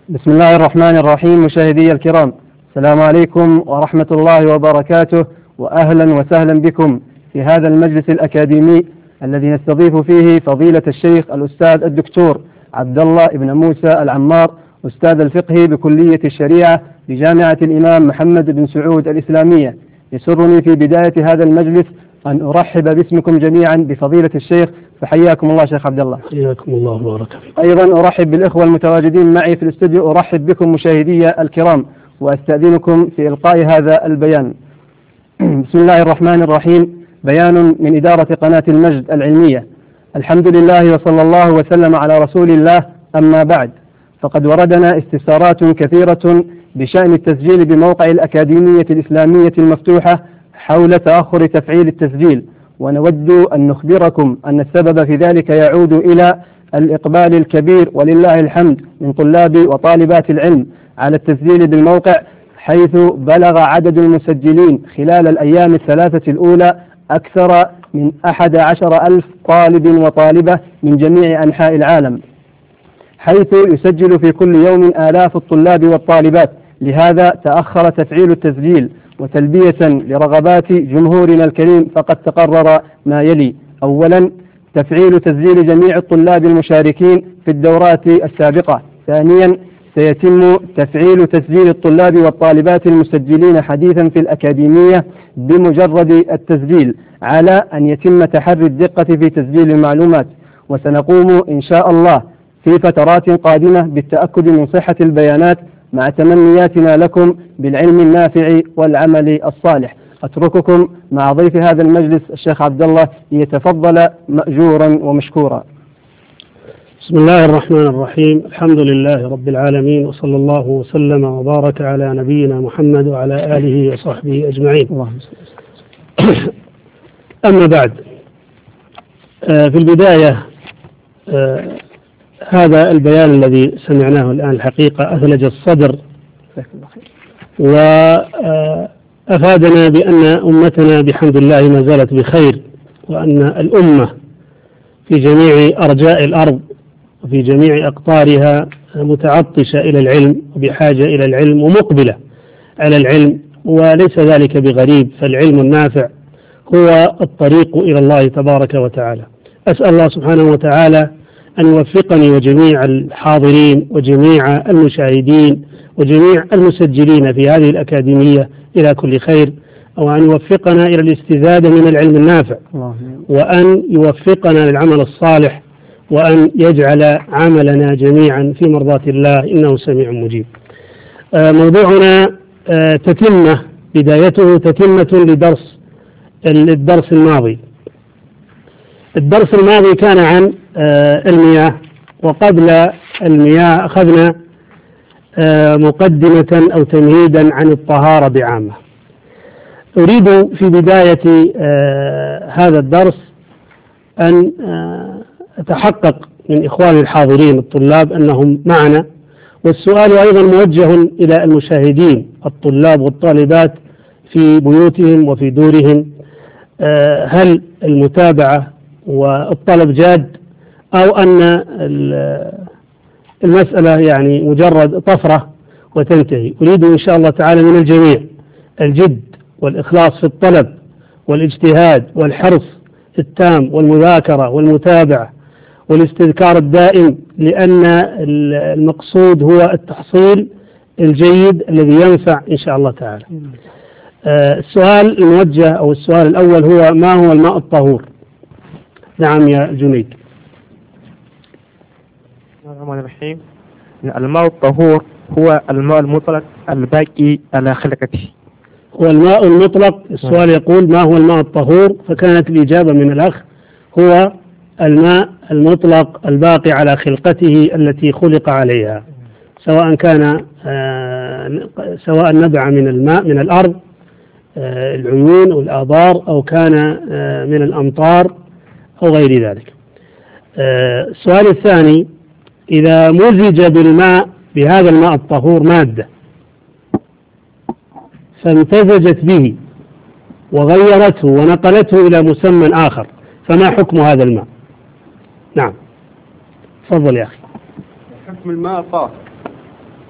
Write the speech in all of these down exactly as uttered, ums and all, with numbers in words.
بسم الله الرحمن الرحيم. مشاهدي الكرام، السلام عليكم ورحمة الله وبركاته، وأهلا وسهلا بكم في هذا المجلس الأكاديمي الذي نستضيف فيه فضيلة الشيخ الأستاذ الدكتور عبد الله بن موسى العمار، أستاذ الفقه بكلية الشريعة بجامعة الإمام محمد بن سعود الإسلامية. يسرني في بداية هذا المجلس أن أرحب باسمكم جميعا بفضيلة الشيخ، فحياكم الله شيخ عبد الله. حياكم الله وبارك فيكم. أيضا أرحب بالإخوة المتواجدين معي في الاستوديو، أرحب بكم مشاهدي الكرام، وأستأذنكم في إلقاء هذا البيان. بسم الله الرحمن الرحيم. بيان من إدارة قناة المجد العلمية. الحمد لله وصلى الله وسلم على رسول الله، أما بعد، فقد وردنا استفسارات كثيرة بشأن التسجيل بموقع الأكاديمية الإسلامية المفتوحة حول تأخر تفعيل التسجيل، ونود أن نخبركم أن السبب في ذلك يعود إلى الإقبال الكبير ولله الحمد من طلاب وطالبات العلم على التسجيل بالموقع، حيث بلغ عدد المسجلين خلال الأيام الثلاثة الأولى أكثر من أحد عشر ألف طالب وطالبة من جميع أنحاء العالم، حيث يسجل في كل يوم آلاف الطلاب والطالبات. لهذا تأخر تفعيل التسجيل، وتلبية لرغبات جمهورنا الكريم فقد تقرر ما يلي: أولا، تفعيل تسجيل جميع الطلاب المشاركين في الدورات السابقة. ثانيا، سيتم تفعيل تسجيل الطلاب والطالبات المسجلين حديثا في الأكاديمية بمجرد التسجيل، على أن يتم تحري الدقة في تسجيل المعلومات. وسنقوم إن شاء الله في فترات قادمة بالتأكد من صحة البيانات، مع تمنياتنا لكم بالعلم النافع والعمل الصالح. أترككم مع ضيف هذا المجلس الشيخ عبد الله ليتفضل مأجورا ومشكورا. بسم الله الرحمن الرحيم. الحمد لله رب العالمين، وصلى الله وسلم وبارك على نبينا محمد وعلى آله وصحبه أجمعين. أما بعد، في البداية هذا البيان الذي سمعناه الآن الحقيقة أثلج الصدر، وأفادنا بأن أمتنا بحمد الله ما زالت بخير، وأن الأمة في جميع أرجاء الأرض وفي جميع أقطارها متعطشة إلى العلم وبحاجة إلى العلم ومقبلة على العلم، وليس ذلك بغريب، فالعلم النافع هو الطريق إلى الله تبارك وتعالى. أسأل الله سبحانه وتعالى أن يوفقني وجميع الحاضرين وجميع المشاهدين وجميع المسجلين في هذه الأكاديمية إلى كل خير، وأن يوفقنا إلى الاستزادة من العلم النافع، وأن يوفقنا للعمل الصالح، وأن يجعل عملنا جميعا في مرضاة الله، إنه سميع مجيب. موضوعنا تتمة، بدايته تتمة لدرس الدرس الماضي. الدرس الماضي كان عن المياه، وقبل المياه أخذنا مقدمة أو تمهيدا عن الطهارة بعامة. أريد في بداية هذا الدرس أن أتحقق من إخواني الحاضرين الطلاب أنهم معنا، والسؤال أيضا موجه إلى المشاهدين الطلاب والطالبات في بيوتهم وفي دورهم: هل المتابعة والطلب جاد، أو أن المسألة يعني مجرد طفرة وتنتهي؟ أريد إن شاء الله تعالى من الجميع الجد والإخلاص في الطلب والاجتهاد والحرص التام والمذاكرة والمتابعة والاستذكار الدائم، لأن المقصود هو التحصيل الجيد الذي ينفع إن شاء الله تعالى. السؤال الموجه أو السؤال الأول هو: ما هو الماء الطهور؟ نعم يا جنيد. بسم الله الرحمن الرحيم. الماء الطهور هو الماء المطلق الباقي على خلقته. هو الماء المطلق. السؤال يقول: ما هو الماء الطهور؟ فكانت الإجابة من الأخ: هو الماء المطلق الباقي على خلقته التي خلق عليها، سواء كان سواء نبع من الماء من الأرض، العيون والآبار، أو كان من الأمطار أو غير ذلك. السؤال الثاني: إذا مزج بالماء بهذا الماء الطهور مادة فامتزجت به وغيرته ونقلته إلى مسمى آخر، فما حكم هذا الماء؟ نعم، تفضل يا أخي. حكم الماء طاهر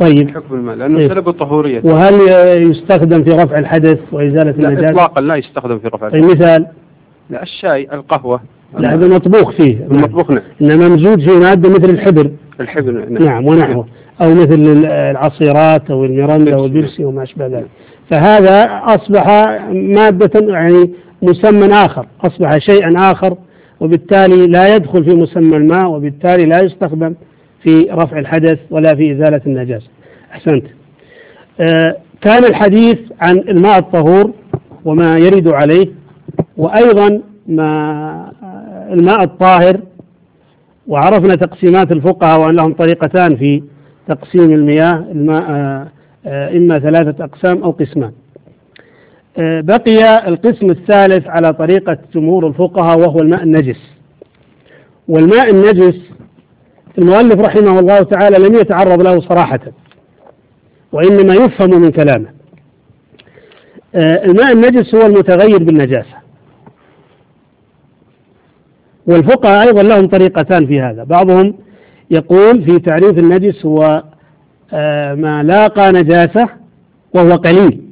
طيب. حكم الماء لأنه إيه؟ سلب الطهورية. وهل يستخدم في رفع الحدث وإزالة لا النجاسة؟ إطلاقا لا يستخدم في رفع طيب الحدث. مثال؟ لا الشاي، القهوة. لا هذا مطبوخ فيه. المطبوخ نعم. إنما ممزوج فيه مادة مثل الحبر. الحبر نعم. نعم ونحوه، أو مثل العصيرات أو الميرندا أو البيبسي وما أشبه ذلك. فهذا أصبح مادة يعني مسمى آخر، أصبح شيئا آخر، وبالتالي لا يدخل في مسمى الماء، وبالتالي لا يستخدم في رفع الحدث ولا في إزالة النجاسة. أحسنت. آه كان الحديث عن الماء الطهور وما يرد عليه، وأيضا ما الماء الطاهر، وعرفنا تقسيمات الفقهاء وأن لهم طريقتان في تقسيم المياه، الماء إما ثلاثة أقسام أو قسمان. بقي القسم الثالث على طريقة جمهور الفقهاء وهو الماء النجس. والماء النجس المؤلف رحمه الله تعالى لم يتعرض له صراحة، وإنما يفهم من كلامه. الماء النجس هو المتغير بالنجاسة، والفقهاء أيضا لهم طريقتان في هذا. بعضهم يقول في تعريف النجس هو ما لاقى نجاسة وهو قليل،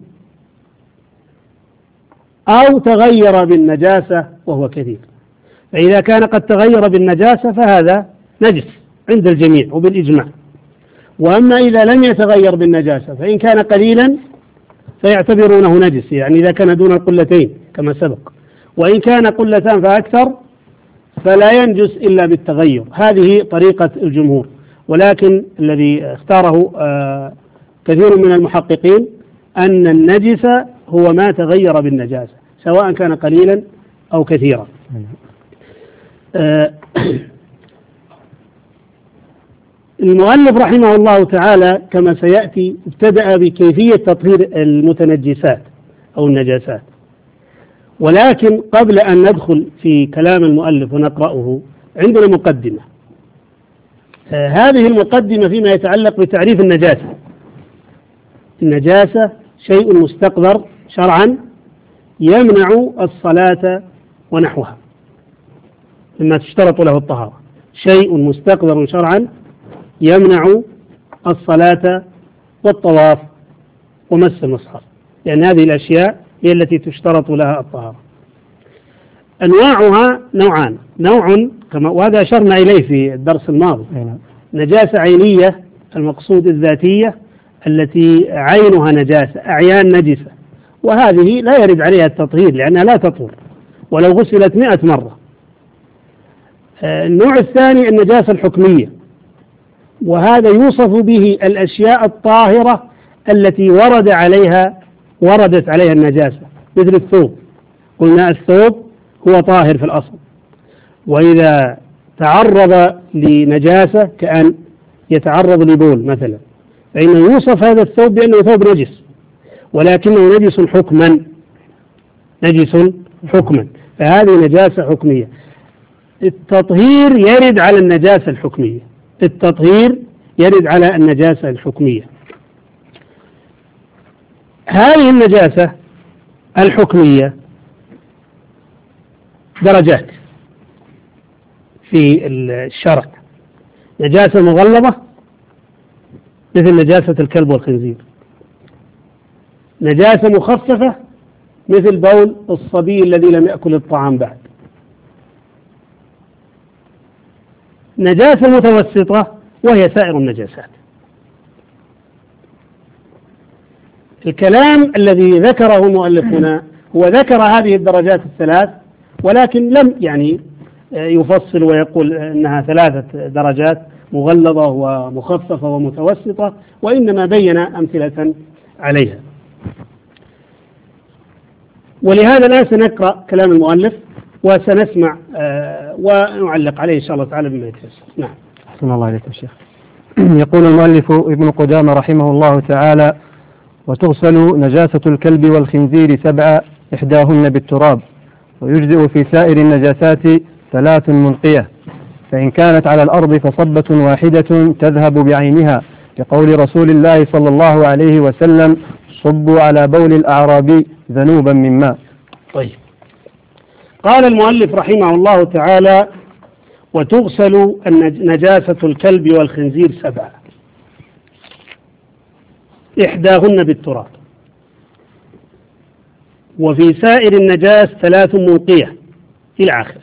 أو تغير بالنجاسة وهو كثير. فإذا كان قد تغير بالنجاسة فهذا نجس عند الجميع وبالإجماع. وأما إذا لم يتغير بالنجاسة فإن كان قليلا فيعتبرونه نجس، يعني إذا كان دون القلتين كما سبق، وإن كان قلتان فأكثر فلا ينجس إلا بالتغير. هذه طريقة الجمهور، ولكن الذي اختاره آه كثير من المحققين أن النجس هو ما تغير بالنجاسة سواء كان قليلا أو كثيرا. آه المؤلف رحمه الله تعالى كما سيأتي ابتدأ بكيفية تطهير المتنجسات أو النجاسات، ولكن قبل أن ندخل في كلام المؤلف ونقرأه عندنا مقدمة. آه هذه المقدمة فيما يتعلق بتعريف النجاسة. النجاسة شيء مستقذر شرعا يمنع الصلاة ونحوها مما تشترط له الطهارة. شيء مستقذر شرعا يمنع الصلاة والطواف ومس المصحف، لأن هذه الأشياء هي التي تشترط لها الطهارة. أنواعها نوعان، نوع كما وهذا أشرنا إليه في الدرس الماضي، نجاسة عينية المقصود الذاتية التي عينها نجاسة، أعيان نجسة، وهذه لا يرد عليها التطهير لأنها لا تطهر ولو غسلت مئة مرة. النوع الثاني النجاسة الحكمية، وهذا يوصف به الأشياء الطاهرة التي ورد عليها وردت عليها النجاسة، مثل الثوب. قلنا الثوب هو طاهر في الأصل، وإذا تعرض لنجاسة كأن يتعرض لبول مثلا فإنه يوصف هذا الثوب بأنه ثوب نجس، ولكنه نجس حكما، نجس حكما، فهذه نجاسة حكمية. التطهير يرد على النجاسة الحكمية، التطهير يرد على النجاسة الحكمية. هذه النجاسة الحكمية درجات في الشرع. نجاسة مغلظة مثل نجاسة الكلب والخنزير، نجاسة مخففة مثل بول الصبي الذي لم يأكل الطعام بعد، نجاسة متوسطة وهي سائر النجاسات. الكلام الذي ذكره مؤلفنا هو ذكر هذه الدرجات الثلاث، ولكن لم يعني يفصل ويقول أنها ثلاثة درجات، مغلظة ومخففة ومتوسطة، وإنما بين أمثلة عليها. ولهذا لا سنقرأ كلام المؤلف وسنسمع آه ونعلق عليه إن شاء الله تعالى بما يتيسر. نعم. أحسن الله عليكم شيخ. يقول المؤلف ابن قدامة رحمه الله تعالى: وتغسل نجاسة الكلب والخنزير سبعة، إحداهن بالتراب، ويجزئ في سائر النجاسات ثلاث منقية، فإن كانت على الأرض فصبة واحدة تذهب بعينها، لقول رسول الله صلى الله عليه وسلم: صبوا على بول الأعرابي ذنوبا من ماء. طيب، قال المؤلف رحمه الله تعالى: وتغسل نجاسة الكلب والخنزير سبعة. إحداهن بالتراب. وفي سائر النجاس ثلاث منقية إلى آخره.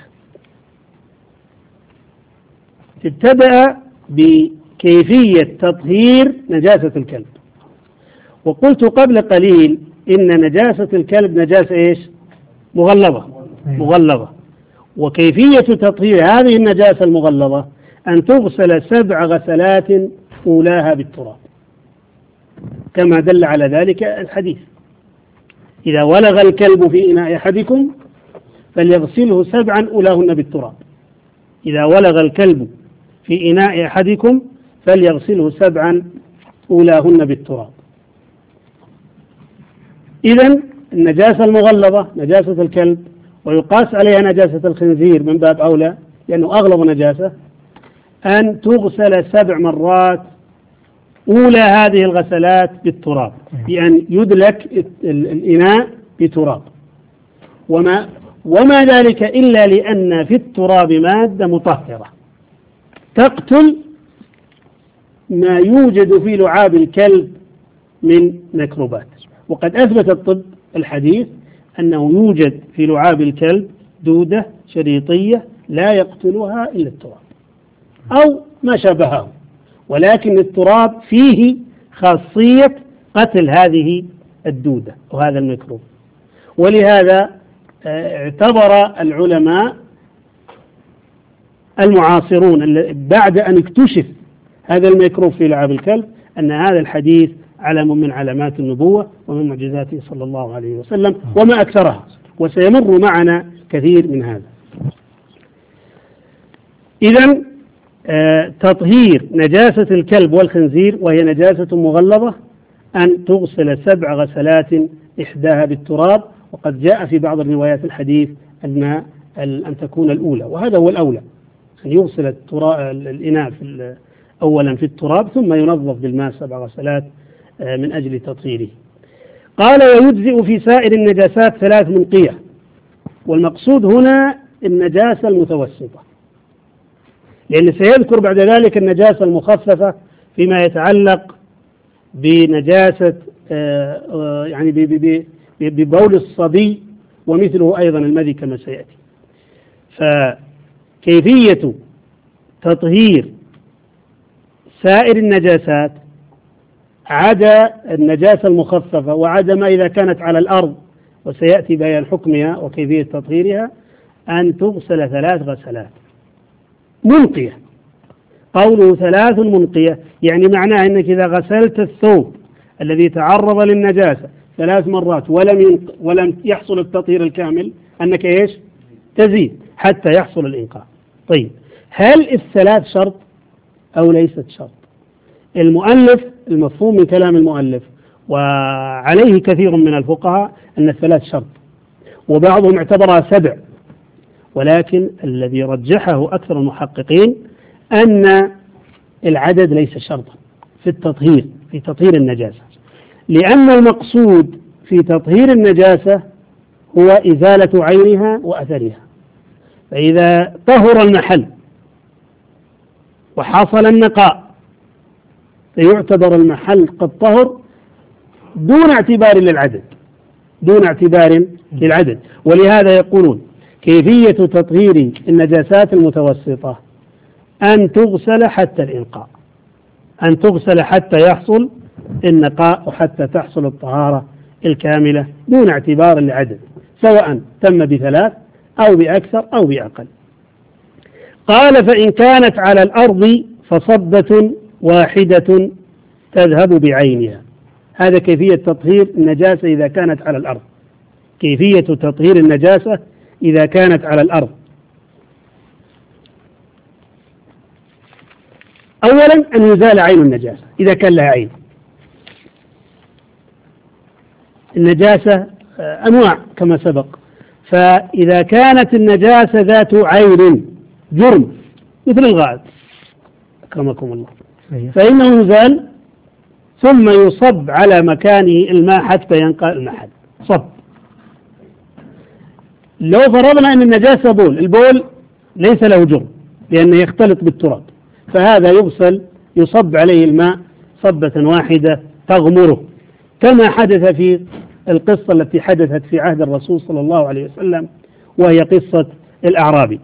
ابتدأ بكيفية تطهير نجاسة الكلب. وقلت قبل قليل إن نجاسة الكلب نجاسة إيش؟ مغلظة مغلظة. وكيفية تطهير هذه النجاسة المغلظة أن تغسل سبع غسلات أولاها بالتراب، كما دل على ذلك الحديث: إذا ولغ الكلب في إناء أحدكم فليغسله سبعا أولاهن بالتراب. إذا ولغ الكلب في إناء أحدكم فليغسله سبعا أولاهن بالتراب. إذن النجاسة المغلظة نجاسة الكلب، ويقاس عليها نجاسة الخنزير من باب أولى لأنه أغلظ نجاسة، أن تغسل سبع مرات. أولى هذه الغسلات بالتراب، بأن يدلك الإناء بتراب. وما, وما ذلك إلا لأن في التراب مادة مطهرة تقتل ما يوجد في لعاب الكلب من ميكروبات. وقد أثبت الطب الحديث أنه يوجد في لعاب الكلب دودة شريطية لا يقتلها إلا التراب أو ما شابهه، ولكن التراب فيه خاصية قتل هذه الدودة وهذا الميكروب. ولهذا اعتبر العلماء المعاصرون بعد أن اكتشف هذا الميكروب في لعاب الكلب أن هذا الحديث علم من علامات النبوة ومن معجزاته صلى الله عليه وسلم وما أكثرها، وسيمر معنا كثير من هذا. إذن آه تطهير نجاسة الكلب والخنزير وهي نجاسة مغلظة أن تغسل سبع غسلات إحداها بالتراب. وقد جاء في بعض الروايات الحديث أن أن تكون الأولى، وهذا هو الأولى، أن يغسل الإناء في أولا في التراب ثم ينظف بالماء سبع غسلات من أجل تطهيره. قال: ويجزئ في سائر النجاسات ثلاث منقية. والمقصود هنا النجاسة المتوسطة، لأن سيذكر بعد ذلك النجاسة المخففة فيما يتعلق بنجاسة يعني ببول الصبي ومثله أيضا المذي كما سيأتي. فكيفية تطهير سائر النجاسات عدا النجاسة المخففة وعدا ما إذا كانت على الأرض، وسيأتي بيان حكمها وكيفية تطهيرها، أن تغسل ثلاث غسلات منقية. قوله ثلاث منقية يعني معناه أنك إذا غسلت الثوب الذي تعرض للنجاسة ثلاث مرات ولم ولم يحصل التطهير الكامل أنك إيش؟ تزيد حتى يحصل الإنقاء. طيب، هل الثلاث شرط أو ليست شرط؟ المؤلف المفهوم من كلام المؤلف وعليه كثير من الفقهاء أن الثلاث شرط، وبعضهم اعتبرها سبع، ولكن الذي رجحه أكثر المحققين أن العدد ليس شرطا في التطهير في تطهير النجاسة، لأن المقصود في تطهير النجاسة هو إزالة عينها وأثرها. فإذا طهر المحل وحصل النقاء فيعتبر المحل قد طهر دون اعتبار للعدد دون اعتبار للعدد. ولهذا يقولون كيفية تطهير النجاسات المتوسطة أن تغسل حتى الإنقاء، أن تغسل حتى يحصل النقاء وحتى تحصل الطهارة الكاملة دون اعتبار لعدد، سواء تم بثلاث أو بأكثر أو بأقل. قال: فإن كانت على الأرض فصبة واحدة تذهب بعينها. هذا كيفية تطهير النجاسة إذا كانت على الأرض، كيفية تطهير النجاسة إذا كانت على الأرض. أولا أن يزال عين النجاسة إذا كان لها عين. النجاسة أنواع كما سبق، فإذا كانت النجاسة ذات عين جرم مثل الغائط أكرمكم الله فإنه يزال ثم يصب على مكانه الماء حتى ينقى المحل صب. لو فرضنا أن النجاسة بول، البول ليس له جرم لأنه يختلط بالتراب، فهذا يغسل يصب عليه الماء صبة واحدة تغمره، كما حدث في القصة التي حدثت في عهد الرسول صلى الله عليه وسلم، وهي قصة الأعرابي،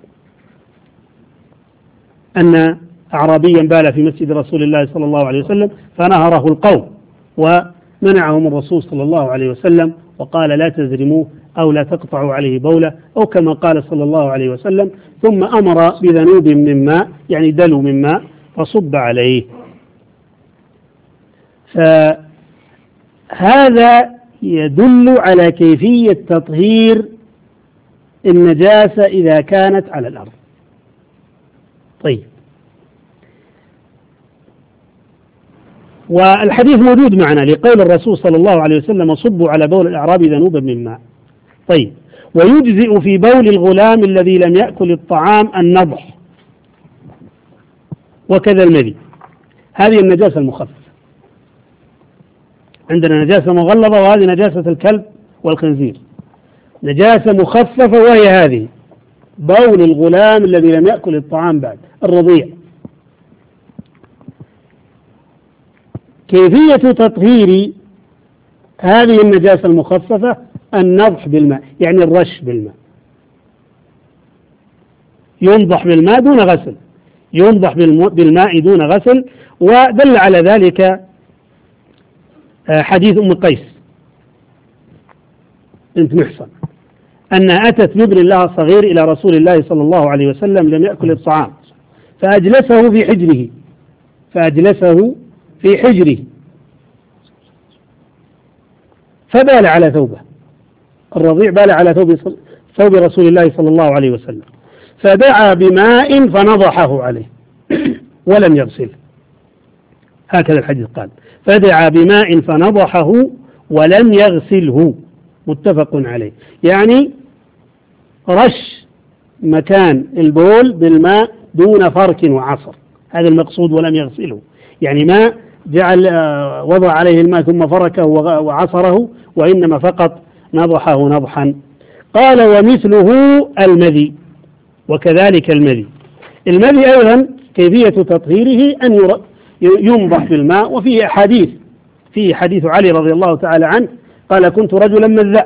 أن أعرابيا بال في مسجد رسول الله صلى الله عليه وسلم فنهره القوم، ومنعهم الرسول صلى الله عليه وسلم وقال لا تزرموه أو لا تقطعوا عليه بولة، أو كما قال صلى الله عليه وسلم، ثم أمر بذنوب من ماء، يعني دلو من ماء، فصب عليه. فهذا يدل على كيفية تطهير النجاسة إذا كانت على الأرض. طيب، والحديث موجود معنا لقول الرسول صلى الله عليه وسلم صبوا على بول الأعرابي ذنوبا من ماء. طيب، ويجزئ في بول الغلام الذي لم يأكل الطعام النضح وكذا المذي. هذه النجاسة المخففة. عندنا نجاسة مغلظة، وهذه نجاسة الكلب والخنزير. نجاسة مخففة وهي هذه بول الغلام الذي لم يأكل الطعام بعد، الرضيع. كيفية تطهير هذه النجاسة المخففة النضح بالماء، يعني الرش بالماء، ينضح بالماء دون غسل، ينضح بالماء دون غسل. ودل على ذلك حديث أم قيس بنت محصن أنها أتت بابن لها صغير إلى رسول الله صلى الله عليه وسلم لم يأكل الطعام، فأجلسه في حجره فأجلسه في حجره فبال على ثوبه، الرضيع بال على ثوب ثوب رسول الله صلى الله عليه وسلم، فدعا بماء فنضحه عليه ولم يغسله. هكذا الحديث قال، فدعا بماء فنضحه ولم يغسله، متفق عليه. يعني رش مكان البول بالماء دون فرك وعصر، هذا المقصود، ولم يغسله، يعني ما جعل وضع عليه الماء ثم فركه وعصره، وإنما فقط نضحه نضحا. قال ومثله المذي، وكذلك المذي. المذي أيضا كيفية تطهيره أن ينضح بالماء، وفيه حديث فيه حديث علي رضي الله تعالى عنه قال كنت رجلا مذاء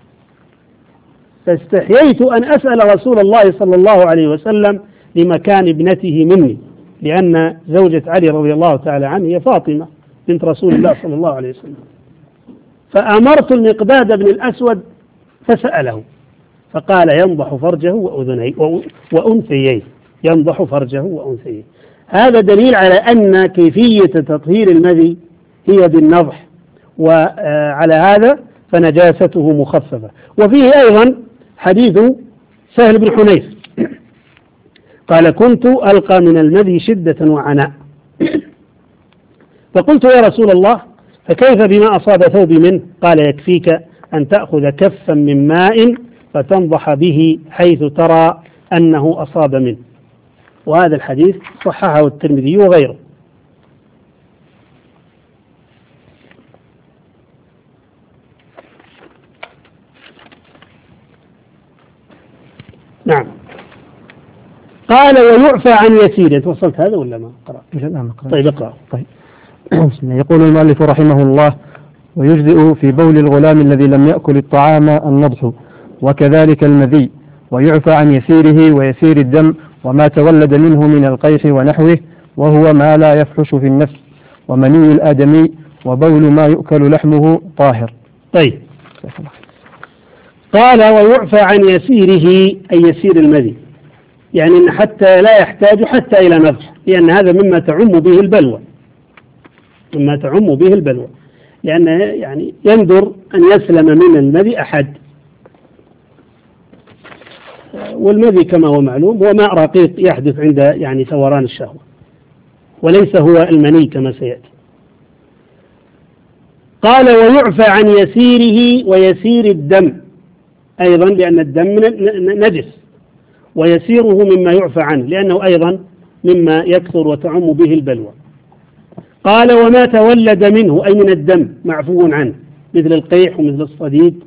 فاستحييت أن أسأل رسول الله صلى الله عليه وسلم لمكان ابنته مني، لأن زوجة علي رضي الله تعالى عنه هي فاطمة بنت رسول الله صلى الله عليه وسلم. فأمرت المقداد بن الأسود فسأله فقال ينضح فرجه وأذنيه وأنثيه، ينضح فرجه وأنثيه. هذا دليل على أن كيفية تطهير المذي هي بالنضح، وعلى هذا فنجاسته مخففة. وفيه أيضا حديث سهل بن حنيف قال كنت ألقى من المذي شدة وعناء، فقلت يا رسول الله فكيف بما أصاب ثوبي منه؟ قال يكفيك أن تأخذ كفا من ماء فتنضح به حيث ترى أنه أصاب منه. وهذا الحديث صححه الترمذي وغيره. نعم. قال ويعفى عن يسير. توصلت هذا ولا ما قرأت؟ طيب اقرأ. طيب. يقول المؤلف رحمه الله ويجزئ في بول الغلام الذي لم يأكل الطعام النضح وكذلك المذي، ويعفى عن يسيره ويسير الدم وما تولد منه من القيح ونحوه، وهو ما لا يفحش في النفس، ومني الآدمي وبول ما يؤكل لحمه طاهر. طيب. قال ويعفى عن يسيره أي يسير المذي، يعني حتى لا يحتاج حتى إلى نضح، لأن هذا مما تعم به البلوى، مما تعم به البلوى، لأن يعني يندر أن يسلم من المذي أحد. والمذي كما هو معلوم هو ماء رقيق يحدث عند يعني ثوران الشهوة، وليس هو المني كما سيأتي. قال ويعفى عن يسيره ويسير الدم أيضا، لأن الدم نجس، ويسيره مما يعفى عنه لأنه أيضا مما يكثر وتعم به البلوى. قال وما تولد منه أي من الدم معفو عنه، مثل القيح ومثل الصديد.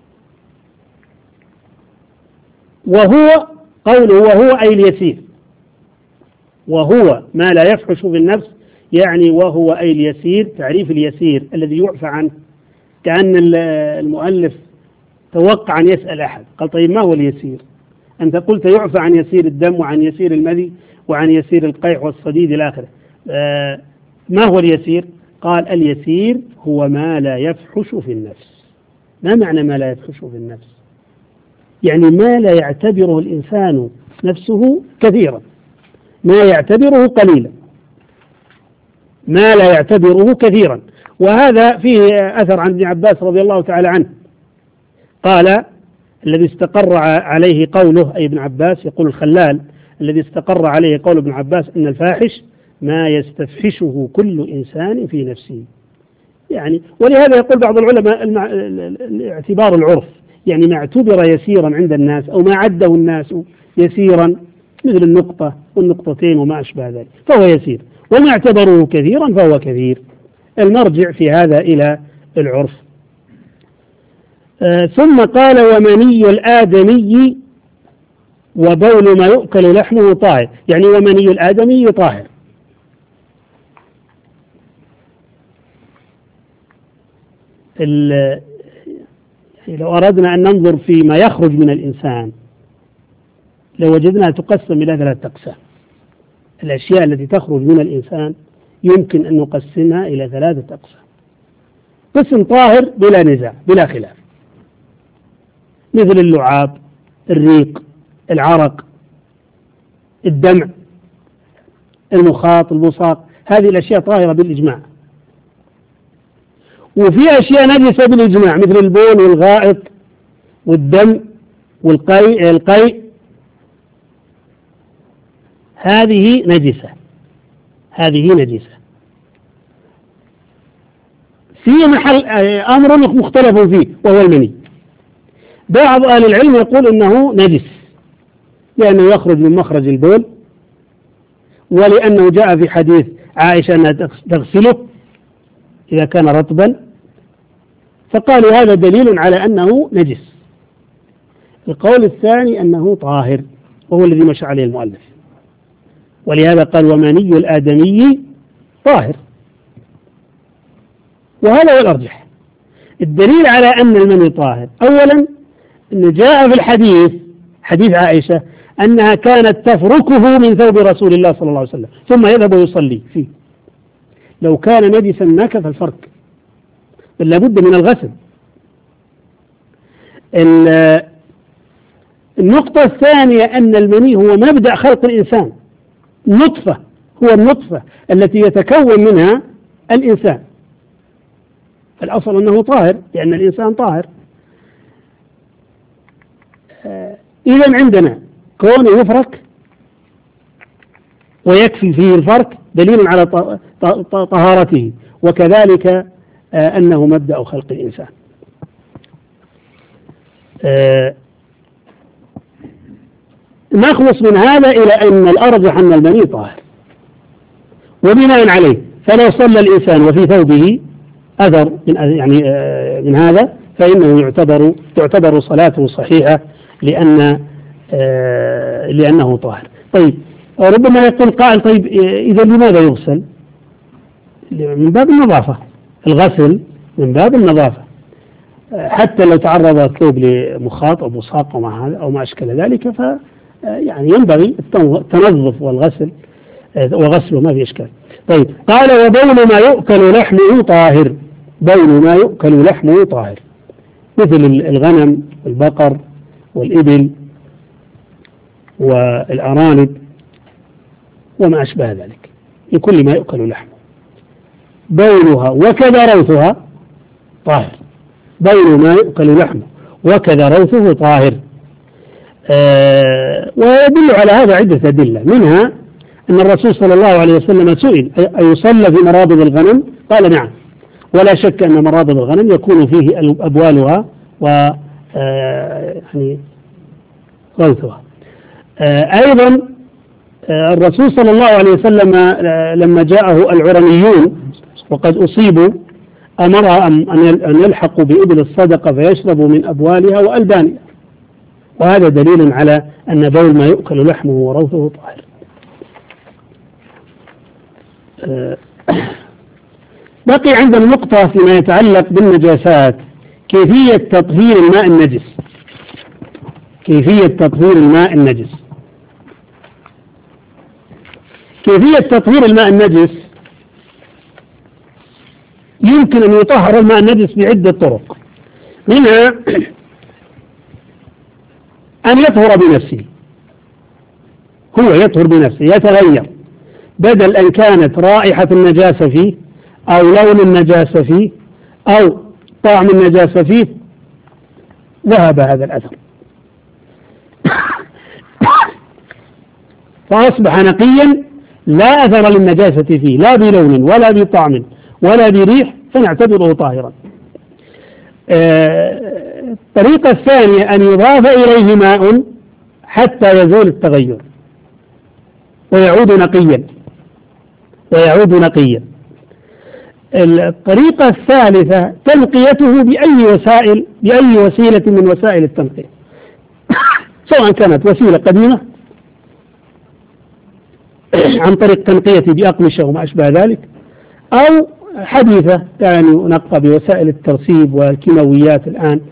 وهو قوله وهو أي اليسير، وهو ما لا يفحش في النفس، يعني وهو أي اليسير، تعريف اليسير الذي يعفى عنه، كأن المؤلف توقع أن يسأل أحد، قال طيب ما هو اليسير؟ أنت قلت يعفى عن يسير الدم وعن يسير المذي وعن يسير القيح والصديد إلى آخره، آه ما هو اليسير؟ قال اليسير هو ما لا يفحش في النفس. ما معنى ما لا يفحش في النفس؟ يعني ما لا يعتبره الإنسان نفسه كثيرا، ما يعتبره قليلا، ما لا يعتبره كثيرا. وهذا فيه أثر عن ابن عباس رضي الله تعالى عنه، قال الذي استقر عليه قوله، أي ابن عباس، يقول الخلال الذي استقر عليه قول ابن عباس أن الفاحش ما يستفحشه كل إنسان في نفسه. يعني ولهذا يقول بعض العلماء الاعتبار العرف، يعني ما اعتبر يسيرا عند الناس أو ما عده الناس يسيرا مثل النقطة والنقطتين وما أشبه ذلك فهو يسير، وما اعتبروه كثيرا فهو كثير. المرجع في هذا إلى العرف. آه ثم قال ومني الآدمي وبول ما يؤكل لحمه طاهر، يعني ومني الآدمي طاهر. لو أردنا أن ننظر فيما يخرج من الإنسان لوجدناها تقسم إلى ثلاثة أقسام. الأشياء التي تخرج من الإنسان يمكن أن نقسمها إلى ثلاثة أقسام. قسم طاهر بلا نزاع بلا خلاف، مثل اللعاب، الريق، العرق، الدمع، المخاط، البصاق، هذه الأشياء طاهرة بالإجماع. وفي أشياء نجسة بالإجماع مثل البول والغائط والدم والقيء القيء، هذه نجسة هذه نجسة في محل أمر مختلف فيه وهو المني. بعض أهل العلم يقول إنه نجس لأنه يخرج من مخرج البول، ولأنه جاء في حديث عائشة أنها تغسله إذا كان رطبا، فقالوا هذا دليل على أنه نجس. القول الثاني أنه طاهر وهو الذي مشى عليه المؤلف، ولهذا قال ومني الآدمي طاهر، وهذا هو الأرجح. الدليل على أن المني طاهر أولا أنه جاء في الحديث حديث عائشة أنها كانت تفركه من ثوب رسول الله صلى الله عليه وسلم ثم يذهب ويصلي فيه. لو كان نجسا ما كفى الفرك، بل لابد من الغسل. النقطة الثانية أن المني هو مبدأ خلق الإنسان، النطفة هو النطفة التي يتكون منها الإنسان، الأصل أنه طاهر لأن الإنسان طاهر. إذا عندنا كونه يفرك ويكفي فيه الفرك دليل على طهارته، وكذلك أنه مبدأ خلق الإنسان. نخلص من هذا إلى أن الأرجح أن المني طاهر، وبناء عليه فلو صلى الإنسان وفي ثوبه أثر من يعني من هذا فإنه يعتبر تعتبر صلاته صحيحة لأن لأنه طاهر. طيب ربما يقول قائل طيب إذا لماذا يغسل؟ من باب النظافة، الغسل من باب النظافة، حتى لو تعرض الثوب لمخاط أو بصاق أو ما أو ما أشكل ذلك ف يعني ينبغي التنظف والغسل وغسله ما في إشكال. طيب قال وبول ما يؤكل لحمه طاهر، بول ما يؤكل لحمه طاهر مثل الغنم والبقر والإبل والأرانب وما أشبه ذلك، لكل ما يؤكل لحمه بولها وكذا روثها طاهر. بول ما يؤكل لحمه وكذا روثه طاهر. أه ويدل على هذا عدة أدلة، منها أن الرسول صلى الله عليه وسلم سئل أيصلى في مرابض الغنم؟ قال نعم، ولا شك أن مرابض الغنم يكون فيه أبوالها و أه يعني روثها. أه أيضا أه الرسول صلى الله عليه وسلم لما جاءه العرنيون وقد أصيبوا أمر أن يلحقوا بإبل الصدقة فيشربوا من أبوالها وألبانها، وهذا دليل على أن بول ما يؤكل لحمه وروثه طاهر. بقي عندنا نقطة فيما يتعلق بالنجاسات، كيفية تطهير الماء النجس. كيفية تطهير الماء النجس كيفية تطهير الماء النجس يمكن أن يطهر الماء النجس بعدة طرق، منها أن يطهر بنفسه، هو يطهر بنفسه، يتغير، بدل أن كانت رائحة النجاسة فيه أو لون النجاسة فيه أو طعم النجاسة فيه ذهب هذا الأثر فأصبح نقيا لا أثر للنجاسة فيه لا بلون ولا بطعم ولا بريح، فنعتبره طاهرا. الطريقة الثانية أن يضاف إليه ماء حتى يزول التغير ويعود نقيا ويعود نقيا. الطريقة الثالثة تنقيته بأي وسائل بأي وسيلة من وسائل التنقية، سواء كانت وسيلة قديمة عن طريق تنقية بأقمشة وما أشبه ذلك، أو حديثة يعني ينقى بوسائل الترسيب والكيماويات الآن.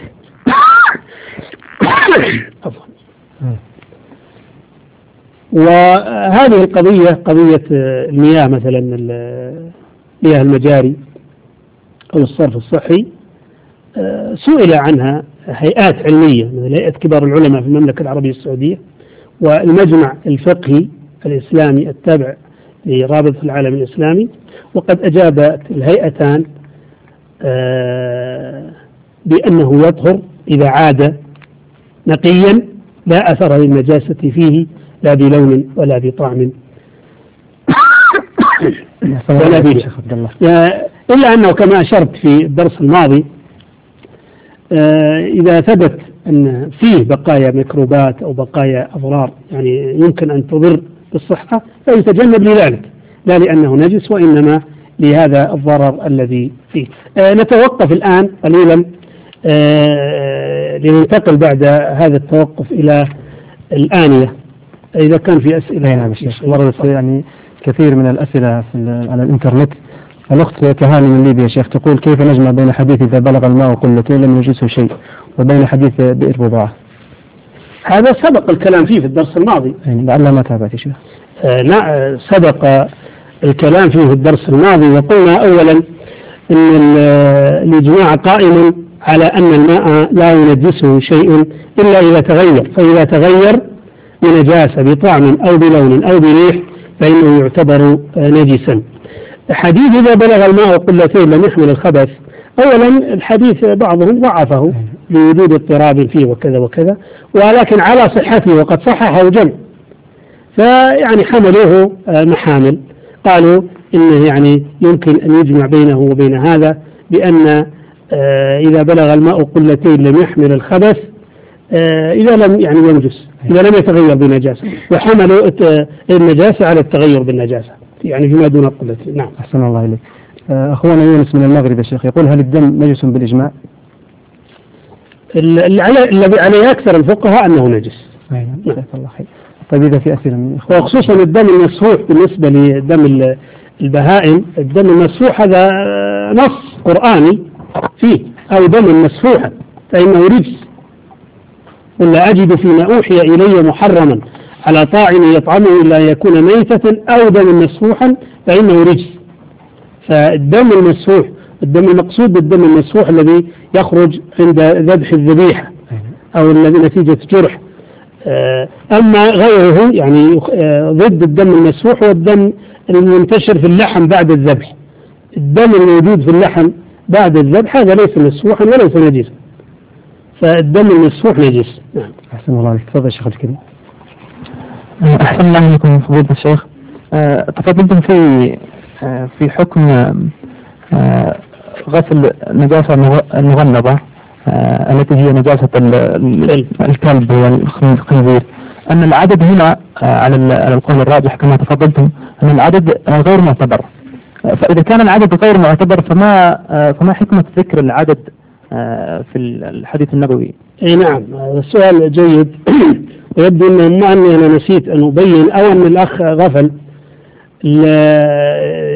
وهذه القضية قضية المياه مثلا مياه المجاري أو الصرف الصحي سئل عنها هيئات علمية مثل هيئة كبار العلماء في المملكة العربية السعودية والمجمع الفقهي الإسلامي التابع لرابطة العالم الإسلامي، وقد أجابت الهيئتان بأنه يطهر إذا عاد نقيا لا أثر للنجاسة فيه لا بلون ولا بطعم ولا بريح، إلا أنه كما أشرت في الدرس الماضي إذا ثبت أن فيه بقايا ميكروبات أو بقايا أضرار يعني يمكن أن تضر بالصحة فيتجنب لذلك، لا لأنه نجس وإنما لهذا الضرر الذي فيه. نتوقف الآن قليلا لننتقل بعد هذا التوقف إلى الآنية إذا كان في أسئلة. نعم شيخ، وردت يعني كثير من الأسئلة في على الإنترنت. الأخت كهاني من ليبيا شيخ تقول كيف نجمع بين حديث إذا بلغ الماء قلتين لم يجوزه شيء وبين حديث بئر بضاعة؟ هذا سبق الكلام فيه في الدرس الماضي. يعني لعل ما تابعت يا شيخ. آه لا سبق الكلام فيه في الدرس الماضي، وقلنا أولا أن الإجماع قائم على أن الماء لا ينجسه شيء إلا إذا تغير، فإذا تغير بنجاسة بطعم أو بلون أو بريح فإنه يعتبر نجسا. حديث إذا بلغ الماء قلتين لم يحمل الخبث، أولا الحديث بعضهم ضعفه لوجود اضطراب فيه وكذا وكذا، ولكن على صحته وقد صححه جمع فيعني حملوه محامل، قالوا إنه يعني يمكن أن يجمع بينه وبين هذا بأن إذا بلغ الماء قلتين لم يحمل الخبث إذا لم يعني ينجس إذا لم يتغير بنجاسة، وحملوا النجاسة على التغير بالنجاسة يعني فيما دون القلتين. نعم. أحسن الله إليك. أخونا يونس من المغرب يا شيخ يقول هل الدم نجس بالإجماع؟ الذي عليه أكثر الفقهاء أنه نجس. نعم. الله خير. طيب إذا في أسئلة من إخوان. وخصوصا الدم المسفوح بالنسبة لدم البهائم، الدم المسفوح هذا نص قرآني فيه أو دم مسفوحا فإنه رجس، ولا أجد فيما أوحي إلي محرما على طاعم يطعمه إلا يكون ميتة أو دم مسفوحا فإنه رجس. فالدم المسفوح الدم المقصود بالدم المسفوح الذي يخرج عند ذبح الذبيحة أو الذي نتيجة جرح، أما غيره يعني ضد الدم المسفوح هو الدم المنتشر في اللحم بعد الذبح. الدم الموجود في اللحم بعد الذبح هذا ليس مسفوحا وليس نجسا، فالدم المسفوح نجس. نعم. أحسن الله عليك. تفضل شيخ الكريم. أحسن الله عليكم فضيلة الشيخ. أه تفضلتم في أه في حكم أه غسل نجاسة المغلظة أه التي هي نجاسة الكلب والخنزير، أن العدد هنا أه على القول الراجح كما تفضلتم أن العدد أه غير معتبر، فإذا كان العدد غير معتبر فما أه فما حكمة ذكر العدد أه في الحديث النبوي؟ اي نعم، هذا السؤال جيد. ويبدو أنه ما أني أنا نسيت أن أبين أو أن الأخ غفل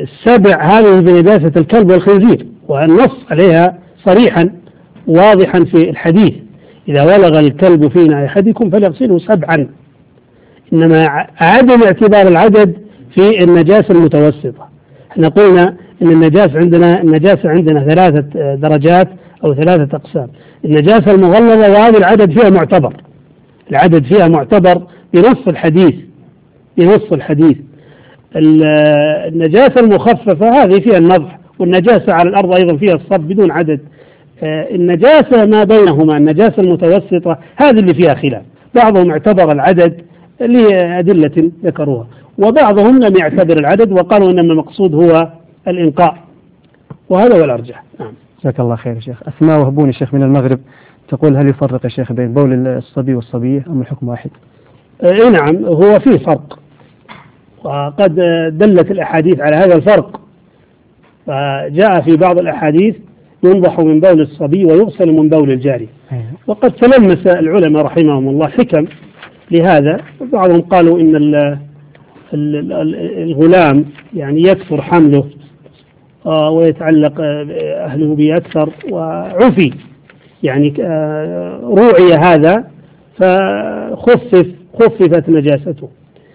السبع هذه بنجاسة الكلب والخنزير، والنص عليها صريحا واضحا في الحديث: إذا ولغ الكلب في إناء أحدكم فليغسله سبعا. إنما عدم اعتبار العدد في النجاسة المتوسطة. احنا قلنا إن النجاسة عندنا النجاسة عندنا ثلاثة درجات أو ثلاثة أقسام. النجاسة المغلظة وهذا العدد فيها معتبر، العدد فيها معتبر بنص الحديث بنص الحديث. النجاسة المخففة هذه فيها النضح، والنجاسة على الأرض أيضا فيها الصب بدون عدد. النجاسة ما بينهما النجاسة المتوسطة هذه اللي فيها خلاف، بعضهم اعتبر العدد لأدلة ذكروها، وبعضهم لم يعتبر العدد وقالوا إن المقصود هو الإنقاء، وهذا هو الأرجح. نعم. جزاك الله خير يا شيخ. أسماء وهبوني الشيخ من المغرب تقول: هل يفرق يا شيخ بين بول الصبي والصبية أم الحكم واحد؟ إيه نعم، هو فيه فرق، وقد دلت الأحاديث على هذا الفرق. فجاء في بعض الأحاديث: ينضح من بول الصبي ويغسل من بول الجاري. وقد تلمس العلماء رحمهم الله حكم لهذا. بعضهم قالوا إن الغلام يعني يكثر حمله ويتعلق أهله به أكثر، وعفي يعني روعي هذا فخفف خففت نجاسته.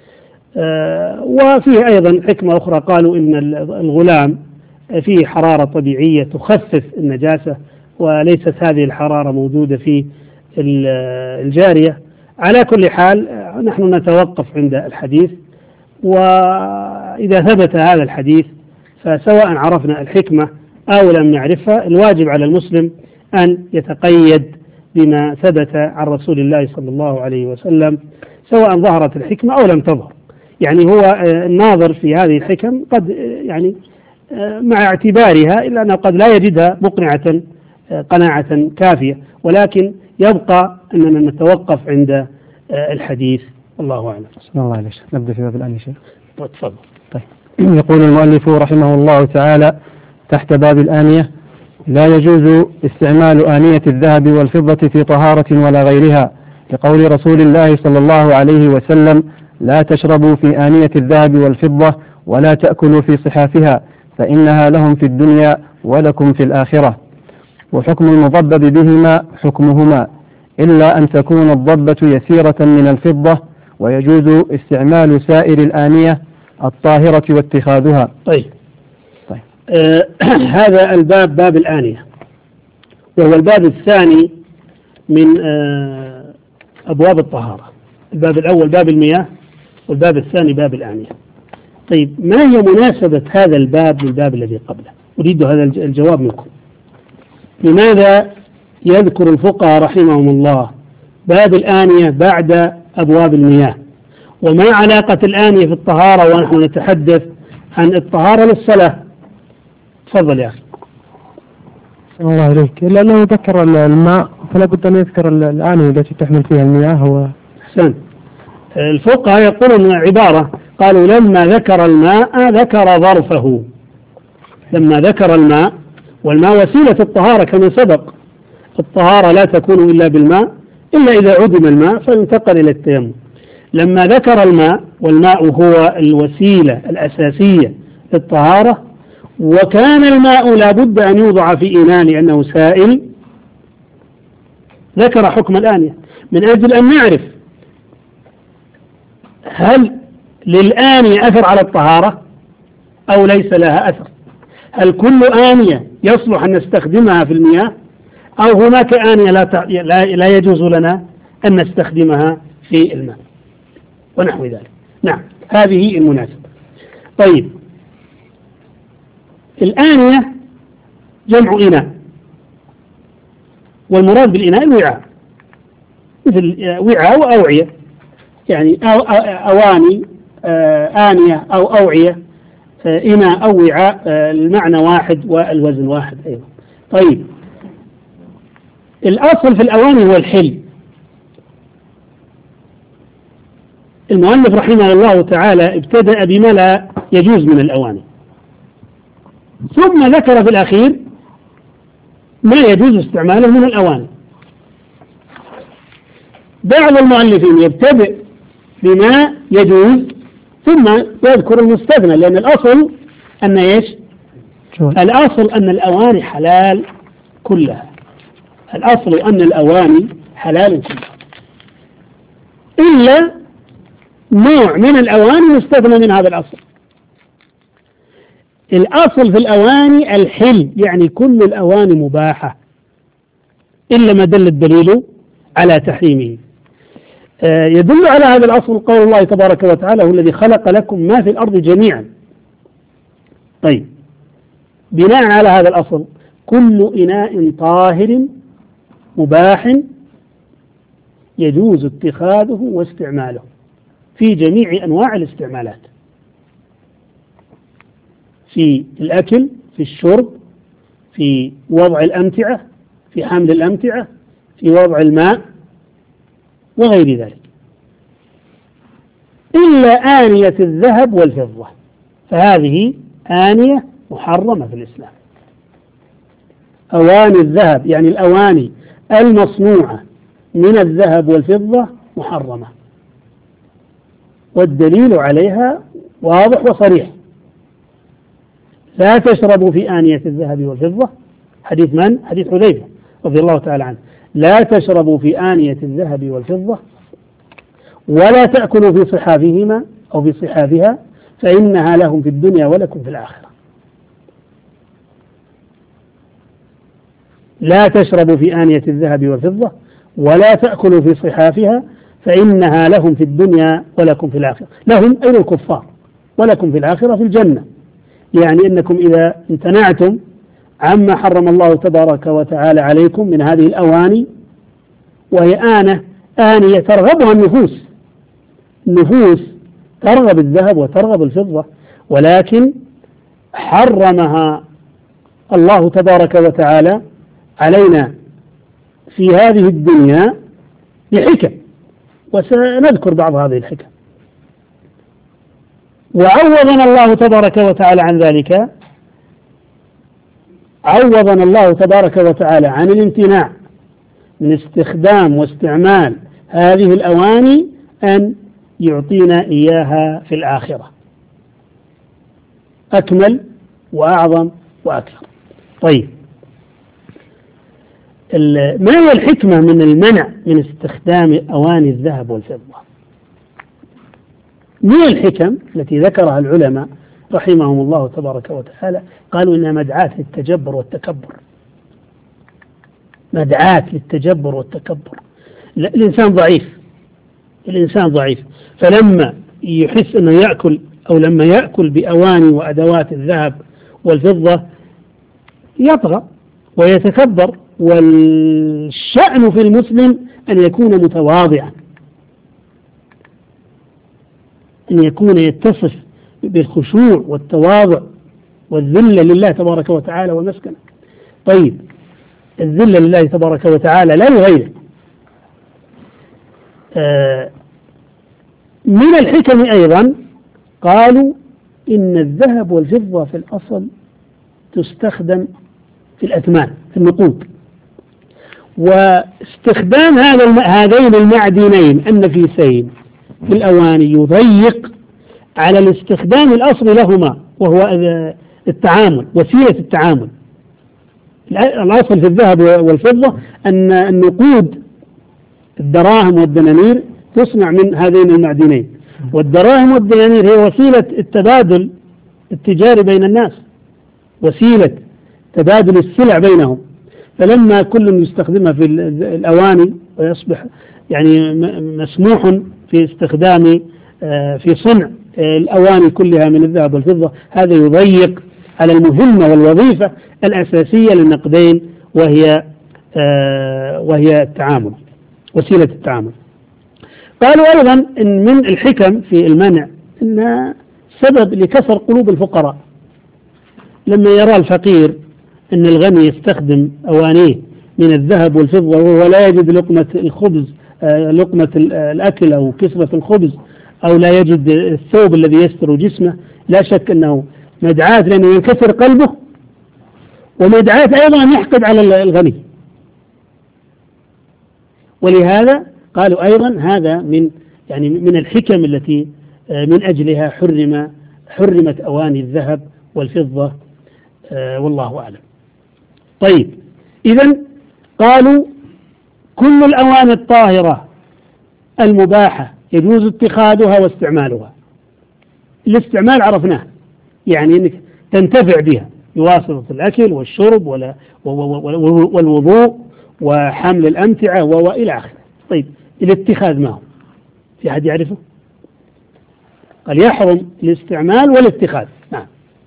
وفيه أيضا حكمة أخرى، قالوا إن الغلام فيه حرارة طبيعية تخفف النجاسة، وليست هذه الحرارة موجودة في الجارية. على كل حال نحن نتوقف عند الحديث، وإذا ثبت هذا الحديث فسواء عرفنا الحكمة أو لم نعرفها، الواجب على المسلم أن يتقيد بما ثبت عن رسول الله صلى الله عليه وسلم، سواء ظهرت الحكمة أو لم تظهر. يعني هو الناظر في هذه الحكم قد يعني مع اعتبارها إلا أنه قد لا يجدها مقنعة قناعة كافية، ولكن يبقى أننا نتوقف عند الحديث. الله أعلم. بسم الله عليك. نبدأ في باب الآن يا شيخ. تفضل. طيب. يقول المؤلف رحمه الله تعالى تحت باب الآنية: لا يجوز استعمال آنية الذهب والفضة في طهارة ولا غيرها، لقول رسول الله صلى الله عليه وسلم: لا تشربوا في آنية الذهب والفضة ولا تأكلوا في صحافها، فإنها لهم في الدنيا ولكم في الآخرة. وحكم المضبب بهما حكمهما، إلا أن تكون الضبة يسيرة من الفضة، ويجوز استعمال سائر الآنية الطاهرة واتخاذها. طيب. طيب. آه هذا الباب باب الآنية، وهو الباب الثاني من آه أبواب الطهارة. الباب الأول باب المياه، والباب الثاني باب الآنية. طيب، ما هي مناسبة هذا الباب للباب الذي قبله؟ أريد هذا الجواب منكم. لماذا يذكر الفقهاء رحمهم الله باب الآنية بعد أبواب المياه؟ وما علاقة الآنية في الطهارة ونحن نتحدث عن الطهارة للصلاة؟ تفضل يا أخي. الله عليك. لأنه ذكر الماء فلا بد أن يذكر الآنية التي تحمل فيها المياه. و... أحسن. الفقهاء يقولون عبارة، قالوا: لما ذكر الماء ذكر ظرفه. لما ذكر الماء، والماء وسيلة الطهارة كما سبق، الطهارة لا تكون إلا بالماء، إلا إذا عدم الماء فينتقل إلى التيمم. لما ذكر الماء، والماء هو الوسيلة الأساسية للطهارة، وكان الماء لا بد أن يوضع في إناء لأنه سائل، ذكر حكم الآنية من أجل أن نعرف هل للآنية أثر على الطهارة أو ليس لها أثر. هل كل آنية يصلح أن نستخدمها في المياه، أو هناك آنية لا لا يجوز لنا أن نستخدمها في الماء ونحو ذلك. نعم، هذه المناسبة. طيب، الآنية جمع إناء، والمراد بالإناء الوعاء، مثل وعاء وأوعية، يعني أو أواني آنية أو أوعية، إناء أو وعاء، المعنى واحد والوزن واحد أيضا. طيب، الأصل في الأواني هو الحل. المؤلف رحمه الله تعالى ابتدأ بما لا يجوز من الأواني، ثم ذكر في الأخير ما يجوز استعماله من الأواني. بعض المؤلفين يبتدئ بما يجوز ثم يذكر المستثنى، لأن الأصل أن إيش؟ الأصل أن الأواني حلال كلها، الأصل أن الأواني حلال كلها، إلا نوع من الأواني يستثنى من هذا الأصل. الأصل في الأواني الحل، يعني كل الأواني مباحة إلا ما دل الدليل على تحريمه. آه يدل على هذا الأصل قول الله تبارك وتعالى: هو الذي خلق لكم ما في الأرض جميعا. طيب، بناء على هذا الأصل كل إناء طاهر مباح يجوز اتخاذه واستعماله في جميع أنواع الاستعمالات، في الأكل، في الشرب، في وضع الأمتعة، في حمل الأمتعة، في وضع الماء وغير ذلك، إلا آنية الذهب والفضة، فهذه آنية محرمة في الإسلام. أواني الذهب يعني الأواني المصنوعة من الذهب والفضة محرمة، والدليل عليها واضح وصريح: لا تشربوا في آنية الذهب والفضة، حديث من؟ حديث حذيفة رضي الله تعالى عنه: لا تشربوا في آنية الذهب والفضة ولا تأكلوا في صحافهما أو في صحافها فإنها لهم في الدنيا ولكم في الآخرة. لا تشربوا في آنية الذهب والفضة ولا تأكلوا في صحافها فإنها لهم في الدنيا ولكم في الآخرة. لهم أي الكفار، ولكم في الآخرة في الجنة، يعني أنكم إذا امتنعتم عما حرم الله تبارك وتعالى عليكم من هذه الأواني، وهي آنة آنية ترغبها النفوس، النفوس ترغب الذهب وترغب الفضة، ولكن حرمها الله تبارك وتعالى علينا في هذه الدنيا بحكم، وسنذكر بعض هذه الحكم. وعوضنا الله تبارك وتعالى عن ذلك، عوضنا الله تبارك وتعالى عن الامتناع من استخدام واستعمال هذه الأواني أن يعطينا إياها في الآخرة أكمل وأعظم وأكثر. طيب، ما هي الحكمة من المنع من استخدام أواني الذهب والفضة؟ من الحكم التي ذكرها العلماء رحمهم الله تبارك وتعالى، قالوا إنها مدعاة للتجبر والتكبر، مدعاة للتجبر والتكبر. الإنسان ضعيف، الإنسان ضعيف، فلما يحس أنه يأكل أو لما يأكل بأواني وأدوات الذهب والفضة يطغى ويتكبر. والشأن في المسلم أن يكون متواضعا، أن يكون يتصف بالخشوع والتواضع والذلة لله تبارك وتعالى والمسكنة. طيب، الذلة لله تبارك وتعالى لا لغيره. آه من الحكم أيضا قالوا إن الذهب والفضة في الأصل تستخدم في الأثمان، في النقود، واستخدام هذا هذين المعدنين النفيسين في الأواني يضيق على الاستخدام الأصلي لهما، وهو التعامل، وسيلة التعامل. الأصل في الذهب والفضة أن النقود الدراهم والدنانير تصنع من هذين المعدنين، والدراهم والدنانير هي وسيلة التبادل التجاري بين الناس، وسيلة تبادل السلع بينهم. فلما كل يستخدمها في الأواني ويصبح يعني مسموح في استخدام في صنع الأواني كلها من الذهب والفضة، هذا يضيق على المهمة والوظيفة الأساسية للنقدين، وهي وهي التعامل، وسيلة التعامل. قالوا أيضا إن من الحكم في المنع أن سبب لكسر قلوب الفقراء، لما يرى الفقير أن الغني يستخدم أوانيه من الذهب والفضة وهو لا يجد لقمة الخبز، لقمة الأكل أو كسرة الخبز، أو لا يجد الثوب الذي يستر جسمه، لا شك أنه مدعاة لأنه ينكسر قلبه، ومدعاة أيضا أن يحقد على الغني. ولهذا قالوا أيضا هذا من يعني من الحكم التي من أجلها حرم حرمت أواني الذهب والفضة، آه والله أعلم. طيب، إذن قالوا كل الأواني الطاهرة المباحة يجوز اتخاذها واستعمالها. الاستعمال عرفناه، يعني أنك تنتفع بها بواسطة الأكل والشرب والوضوء وحمل الأمتعة وإلى آخره. طيب، الاتخاذ ما هو؟ في أحد يعرفه؟ قال يحرم الاستعمال والاتخاذ. نعم.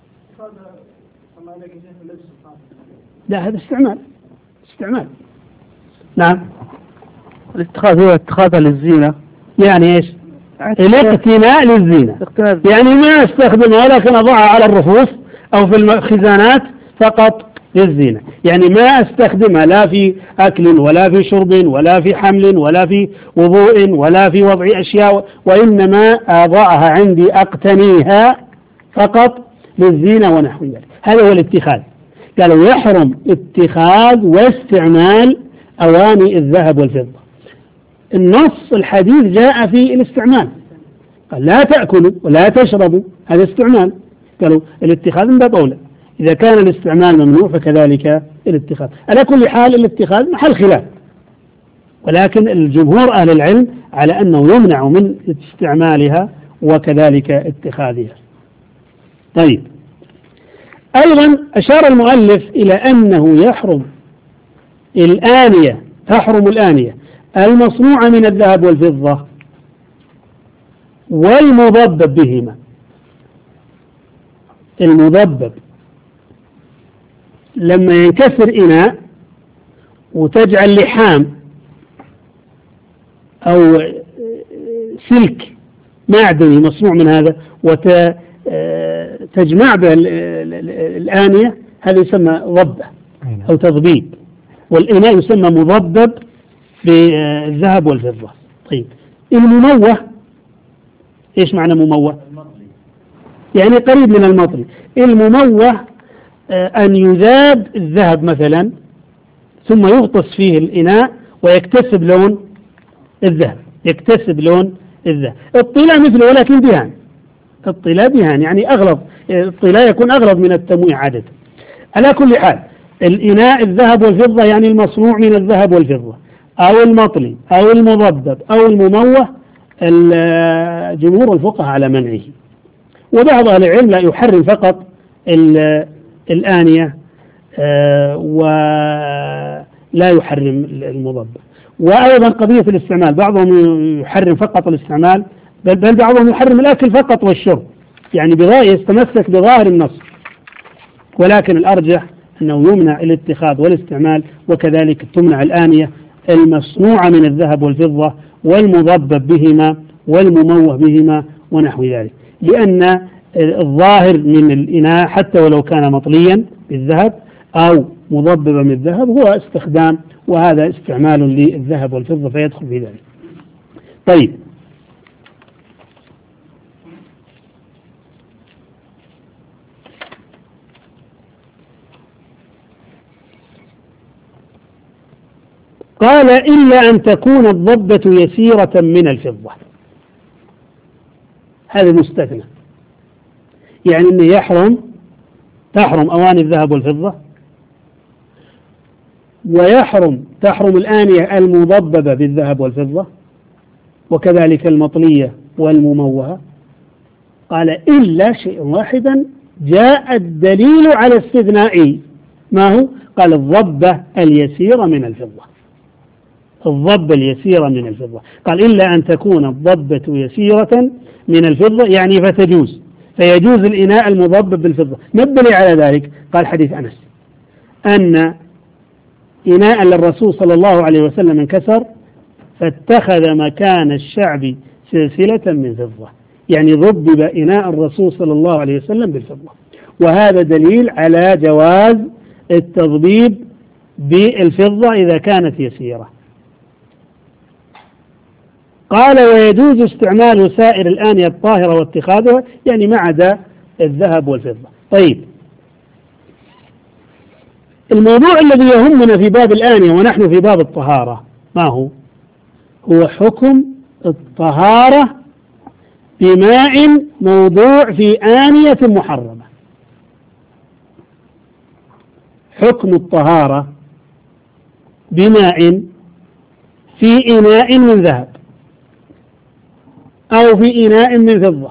لا، هذا استعمال استعمال نعم. الاتخاذ هو اتخاذها للزينة، يعني ايش؟ الاقتناء للزينة، يعني ما استخدمها لكن اضعها على الرفوف او في الخزانات فقط للزينة، يعني ما استخدمها لا في اكل ولا في شرب ولا في حمل ولا في وضوء ولا في وضع اشياء، وانما اضعها عندي اقتنيها فقط للزينة ونحو ذلك. هذا هو الاتخاذ. قالوا يحرم اتخاذ واستعمال أواني الذهب والفضة. النص الحديث جاء في الاستعمال، قال لا تأكلوا ولا تشربوا، هذا استعمال. قالوا الاتخاذ من باب أولى، إذا كان الاستعمال ممنوع فكذلك الاتخاذ. على كل حال الاتخاذ محل خلاف، ولكن الجمهور أهل العلم على أنه يمنع من استعمالها وكذلك اتخاذها. طيب، أيضا أشار المؤلف إلى أنه يحرم الآنية تحرم الآنية المصنوعة من الذهب والفضة والمضبب بهما. المضبب لما ينكسر إناء وتجعل لحام أو سلك معدني مصنوع من هذا وتجمع به الآنية، هذا يسمى ضبة أو تضبيب، والإناء يسمى مضبب بالذهب والفضة. طيب، المموه إيش معنى مموه؟ يعني قريب من المطلي. المموه أن يذاب الذهب مثلا ثم يغطس فيه الإناء ويكتسب لون الذهب، يكتسب لون الذهب. الطلاء مثله ولكن دهان، الطلاء دهان يعني أغلظ، الطلاء يكون أغلظ من التمويه عادة. على كل حال الإناء الذهب والفضة يعني المصنوع من الذهب والفضة أو المطلي أو المضبب أو المموه، جمهور الفقهاء على منعه، وبعض أهل العلم لا يحرم فقط الآنية ولا يحرم المضبب. وأيضا قضية الاستعمال، بعضهم يحرم فقط الاستعمال، بل, بل بعضهم يحرم الأكل فقط والشرب، يعني يستمسك بظاهر النص، ولكن الأرجح أنه يمنع الاتخاذ والاستعمال، وكذلك تمنع الآنية المصنوعة من الذهب والفضة والمضبب بهما والمموه بهما ونحو ذلك، لأن الظاهر من الإناء حتى ولو كان مطليا بالذهب أو مضببا بالذهب هو استخدام، وهذا استعمال للذهب والفضة فيدخل في ذلك. طيب، قال إلا أن تكون الضبة يسيرة من الفضة، هذا مستثنى، يعني أنه يحرم تحرم أواني الذهب والفضة، ويحرم تحرم الآنية المضببة بالذهب والفضة، وكذلك المطلية والمموهة. قال إلا شيء واحدا جاء الدليل على استثنائه، ما هو؟ قال الضبة اليسيرة من الفضة، الضبة اليسيرة من الفضة. قال إلا أن تكون الضبة يسيرة من الفضة، يعني فتجوز، فيجوز الإناء المضبب بالفضة. ما الدليل على ذلك؟ قال حديث أنس أن إناء للرسول صلى الله عليه وسلم انكسر فاتخذ مكان الشعب سلسلة من فضة، يعني ضبب إناء الرسول صلى الله عليه وسلم بالفضة، وهذا دليل على جواز التضبيب بالفضة إذا كانت يسيرة. قال ويجوز استعمال سائر الآنية الطاهرة واتخاذها، يعني ما عدا الذهب والفضة. طيب، الموضوع الذي يهمنا في باب الآنية ونحن في باب الطهارة ما هو؟ هو حكم الطهارة بماء موضوع في آنية محرمة. حكم الطهارة بماء في إناء من ذهب أو في إناء من فضة.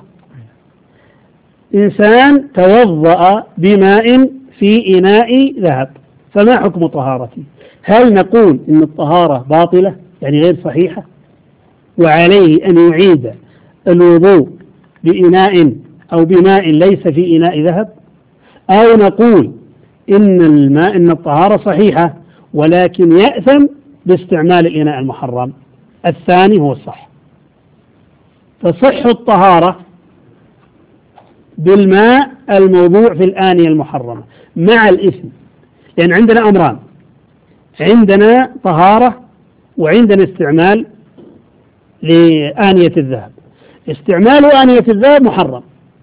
إنسان توضأ بماء في إناء ذهب، فما حكم طهارته؟ هل نقول إن الطهارة باطلة يعني غير صحيحة وعليه أن يعيد الوضوء بإناء أو بماء ليس في إناء ذهب، أو نقول إن الماء إن الطهارة صحيحة ولكن يأثم باستعمال الإناء المحرم؟ الثاني هو الصح. تصح الطهارة بالماء الموضوع في الآنية المحرمة مع الإثم، لأن يعني عندنا أمران، عندنا طهارة وعندنا استعمال لآنية الذهب. استعمال آنية الذهب محرم،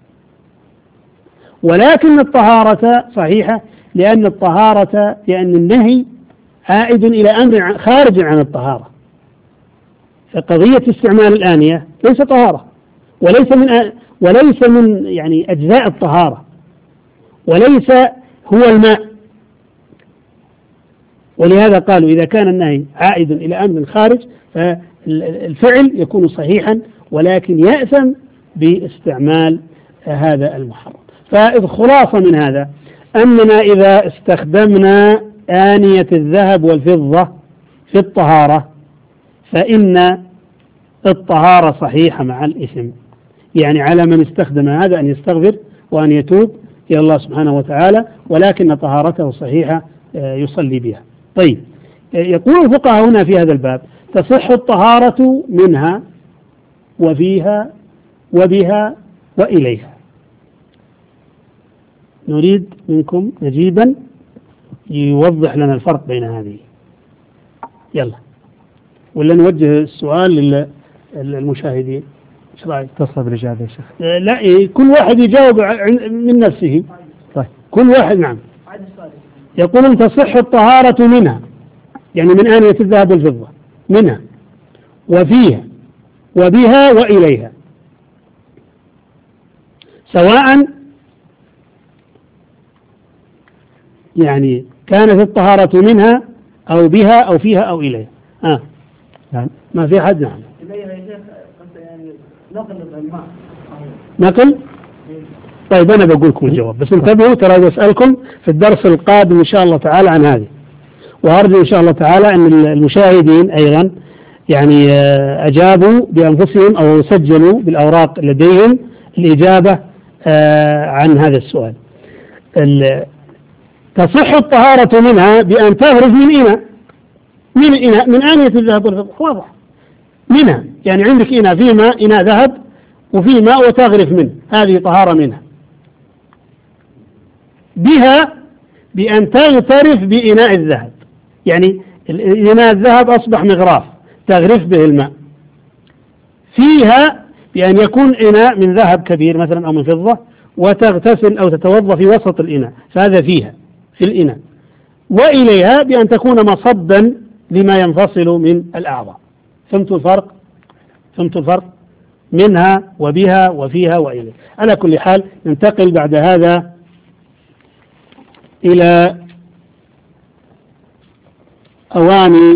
ولكن الطهارة صحيحة، لأن الطهارة لأن النهي عائد إلى أمر خارج عن الطهارة. فقضية استعمال الآنية ليس طهارة، وليس من وليس من يعني أجزاء الطهارة، وليس هو الماء. ولهذا قالوا إذا كان النهي عائد إلى أمر خارج فالفعل يكون صحيحا، ولكن يأثم باستعمال هذا المحرم. فالخلاصة من هذا أننا إذا استخدمنا آنية الذهب والفضة في الطهارة فإن الطهارة صحيحة مع الإثم، يعني على من استخدم هذا أن يستغفر وأن يتوب إلى الله سبحانه وتعالى، ولكن طهارته صحيحة يصلي بها. طيب، يقول الفقهاء هنا في هذا الباب تصح الطهارة منها وفيها وبها وإليها. نريد منكم نجيبا يوضح لنا الفرق بين هذه. يلا، ولا نوجه السؤال للمشاهدين؟ ايش رايك؟ تصل بالإجابة يا شيخ. لا، كل واحد يجاوب من نفسه. طيب. كل واحد. نعم. يقولون تصح الطهارة منها، يعني من آنية الذهب والفضة، منها وفيها وبها وإليها، سواء يعني كانت الطهارة منها أو بها أو فيها أو إليها. آه. نعم. ما في حد. نعم. إليها يا شيخ يعني نقل الماء. نقل. طيب أنا بقول لكم الجواب، بس انتبهوا ترى أسألكم في الدرس القادم إن شاء الله تعالى عن هذه، وأرجو إن شاء الله تعالى أن المشاهدين أيضا يعني أجابوا بأنفسهم أو سجلوا بالأوراق لديهم الإجابة عن هذا السؤال. تصح الطهارة منها بأن تغرف من إناء من إناء من آنية الذهب والفضة، واضح. منها يعني عندك إناء فيه ماء، إناء ذهب وفيه ماء وتغرف منه، هذه طهارة منها. بها بأن تغترف بإناء الذهب، يعني إناء الذهب أصبح مغراف تغرف به الماء. فيها بأن يكون إناء من ذهب كبير مثلا أو من فضة وتغتسل أو تتوضأ في وسط الإناء، فهذا فيها في الإناء. وإليها بأن تكون مصبا لما ينفصل من الأعضاء. فهمتوا الفرق؟ فهمتوا الفرق؟ منها وبها وفيها وإليها. على كل حال ننتقل بعد هذا إلى أواني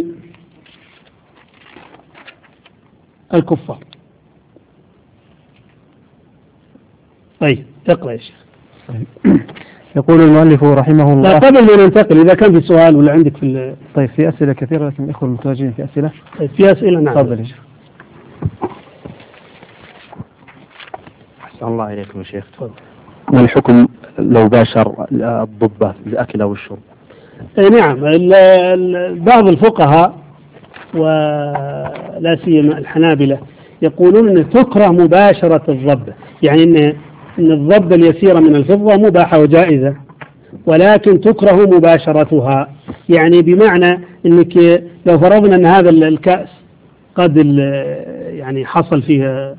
الكفار. طيب اقرأ يا شيخ. يقول المؤلف رحمه الله. قبل ما ننتقل إذا كان في سؤال ولا عندك في ال... طيب في أسئلة كثيرة، لكن الإخوة المتواجدين في أسئلة. طيب في أسئلة. نعم. تفضل يا شيخ. أحسن الله إليكم يا شيخ. ما الحكم لو باشر الضبة الأكل أو الشرب؟ نعم، ال... ال... بعض الفقهاء ولا سيما الحنابلة يقولون أن تكره مباشرة الضبة، يعني أن أن الضبة اليسيرة من الفضة مباحة وجائزة، ولكن تكره مباشرتها. يعني بمعنى أنك لو فرضنا أن هذا الكأس قد يعني حصل فيه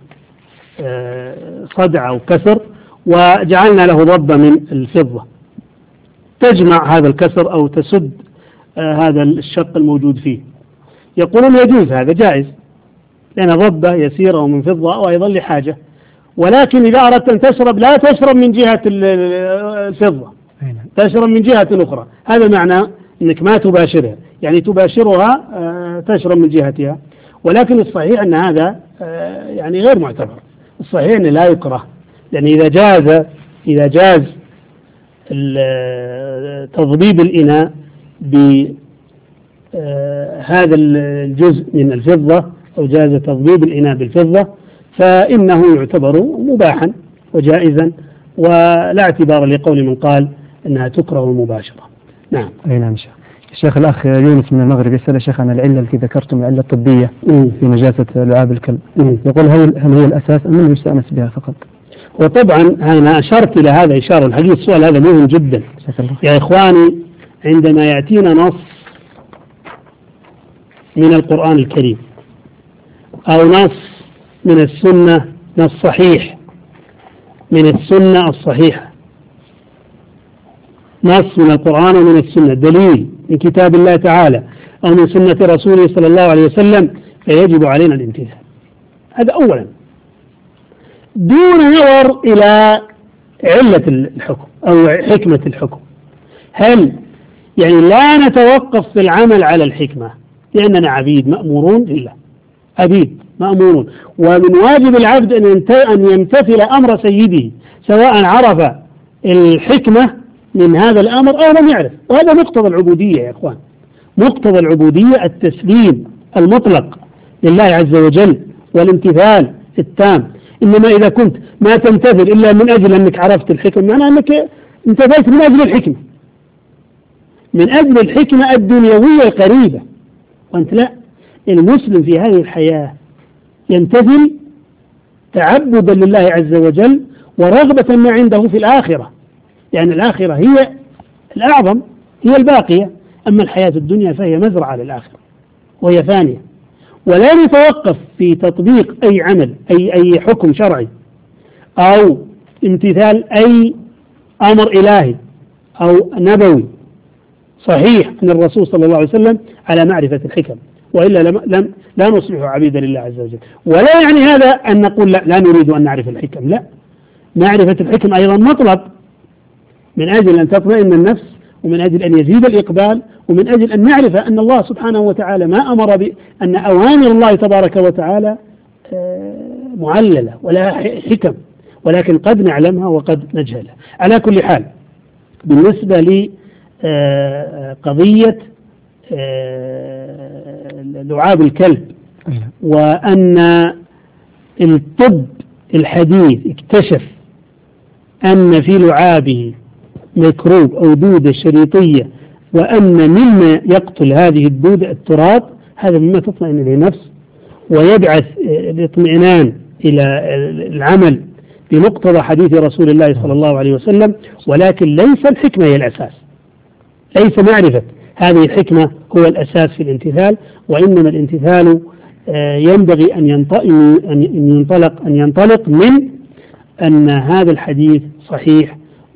صدع أو كسر وجعلنا له ضبة من الفضة تجمع هذا الكسر أو تسد هذا الشق الموجود فيه، يقولون يجوز، هذا جائز لأن ضبة يسيرة ومن فضة أو أيضا لحاجة. ولكن إذا أردت أن تشرب لا تشرب من جهة الفضة، تشرب من جهة أخرى، هذا معنى أنك ما تباشرها، يعني تباشرها تشرب من جهتها. ولكن الصحيح أن هذا يعني غير معتبر، الصحيح أنه لا يكره، لأن إذا جاز إذا جاز تضبيب الإناء بهذا الجزء من الفضة أو جاز تضبيب الإناء بالفضة فإنه يعتبر مباحا وجائزا، ولا اعتبار لقول من قال أنها تكره المباشرة. نعم. أي نعم شيخ. الشيخ الأخ يونس من المغرب يسأل شيخ عن العلة التي ذكرتم، العلة الطبية مم. في نجاسة لعاب الكلب. مم. يقول هل هل هي الأساس أم من يستأنس بها فقط؟ وطبعا أنا أشرت إلى هذا إشارة، الحقيقة السؤال هذا مهم جدا يا إخواني. عندما يأتينا نص من القرآن الكريم أو نص من السنة، نص صحيح من السنة الصحيحة، نص من القرآن ومن السنة، دليل من كتاب الله تعالى أو من سنة رسوله صلى الله عليه وسلم، فيجب علينا الامتثال. هذا أولا، دون نظر إلى علة الحكم أو حكمة الحكم. هل يعني لا نتوقف في العمل على الحكمة، لأننا عبيد مأمورون لله، عبيد مأمورون، ومن واجب العبد أن يمتثل أمر سيده سواء عرف الحكمة من هذا الأمر أو لم يعرف. وهذا مقتضى العبودية يا إخوان، مقتضى العبودية التسليم المطلق لله عز وجل والامتثال التام. إنما إذا كنت ما تمتثل إلا من أجل أنك عرفت الحكمة، معناه أنك امتثلت من أجل الحكمة، من أجل الحكمة الدنيوية القريبة، وأنت لا. المسلم في هذه الحياة يمتثل تعبدا لله عز وجل ورغبة ما عنده في الآخرة، لأن الآخرة هي الأعظم، هي الباقية، أما الحياة الدنيا فهي مزرعة للآخرة وهي فانية. ولا نتوقف في تطبيق أي عمل أي أي حكم شرعي أو امتثال أي أمر إلهي أو نبوي صحيح من الرسول صلى الله عليه وسلم على معرفة الحكم، وإلا لم لم لا نصبح عبيدا لله عز وجل. ولا يعني هذا أن نقول لا, لا نريد أن نعرف الحكم، لا، معرفة الحكم أيضا مطلب من أجل أن تطمئن النفس، ومن أجل أن يزيد الإقبال، ومن أجل أن نعرف أن الله سبحانه وتعالى ما أمر بأن أوامر الله تبارك وتعالى معللة ولا حكم، ولكن قد نعلمها وقد نجهلها. على كل حال، بالنسبة لقضية لعاب الكلب، وأن الطب الحديث اكتشف أن في لعابه ميكروب أو دودة شريطية، وأن مما يقتل هذه الدودة التراب، هذا مما تطمئن إليه النفس ويبعث الاطمئنان إلى العمل بمقتضى حديث رسول الله صلى الله عليه وسلم. ولكن ليس الحكمة هي الأساس، ليس معرفة هذه الحكمة هو الأساس في الامتثال، وإنما الامتثال ينبغي أن ينطلق أن ينطلق من أن هذا الحديث صحيح،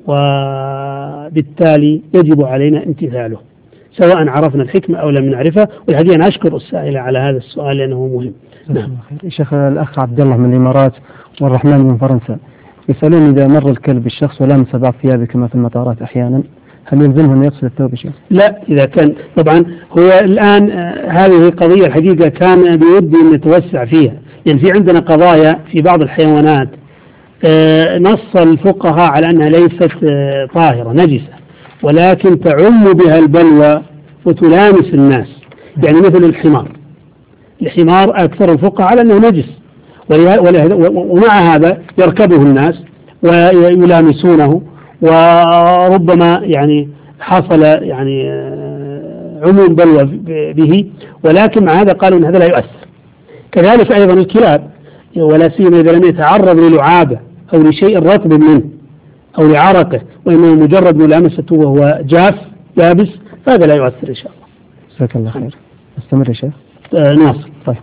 وبالتالي يجب علينا امتثاله سواء عرفنا الحكمة أو لم نعرفها. والحقيقة أنا أشكر السائل على هذا السؤال لأنه مهم. نعم. شيخ الأخ عبد الله من الإمارات والرحمن من فرنسا يسألون إذا مر الكلب الشخص ولامس بعض ثيابه كما في المطارات أحيانا، هل يلزمه أن يغسل الثوب شيخ؟ لا، إذا كان طبعا هو الآن آه هذه القضية الحقيقة كان بودي أن نتوسع فيها، يعني في عندنا قضايا في بعض الحيوانات آه نص الفقهاء على أنها ليست آه طاهرة نجسة، ولكن تعم بها البلوى وتلامس الناس، يعني مثل الحمار. الحمار أكثر الفقهاء على أنه نجس، ومع هذا يركبه الناس ويلامسونه، وربما يعني حصل يعني عموم بلوى به، ولكن مع هذا قالوا أن هذا لا يؤثر. كذلك أيضا الكلاب، ولا سيما إذا لم يتعرض للعابة أو لشيء رطب منه أو لعرقه، وإنه مجرد ملامسته وهو جاف يابس، فهذا لا يؤثر إن شاء الله. جزاك الله خير. استمر يا شيخ. آه ناصر. طيب.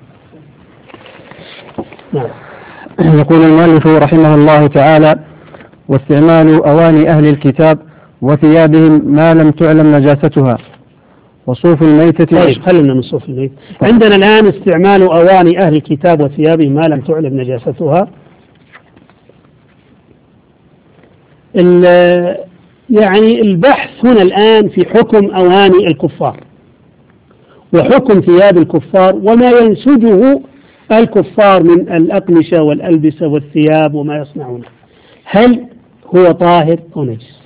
نعم. يقول المؤلف رحمه الله تعالى: واستعمال أواني أهل الكتاب وثيابهم ما لم تعلم نجاستها وصوف الميتة. طيب، خلنا من صوف الميت. طيب. عندنا الآن استعمال أواني أهل الكتاب وثيابهم ما لم تعلم نجاستها. يعني البحث هنا الآن في حكم أواني الكفار وحكم ثياب الكفار وما ينسجه الكفار من الأقمشة والألبسة والثياب وما يصنعونه، هل هو طاهر أو نجس؟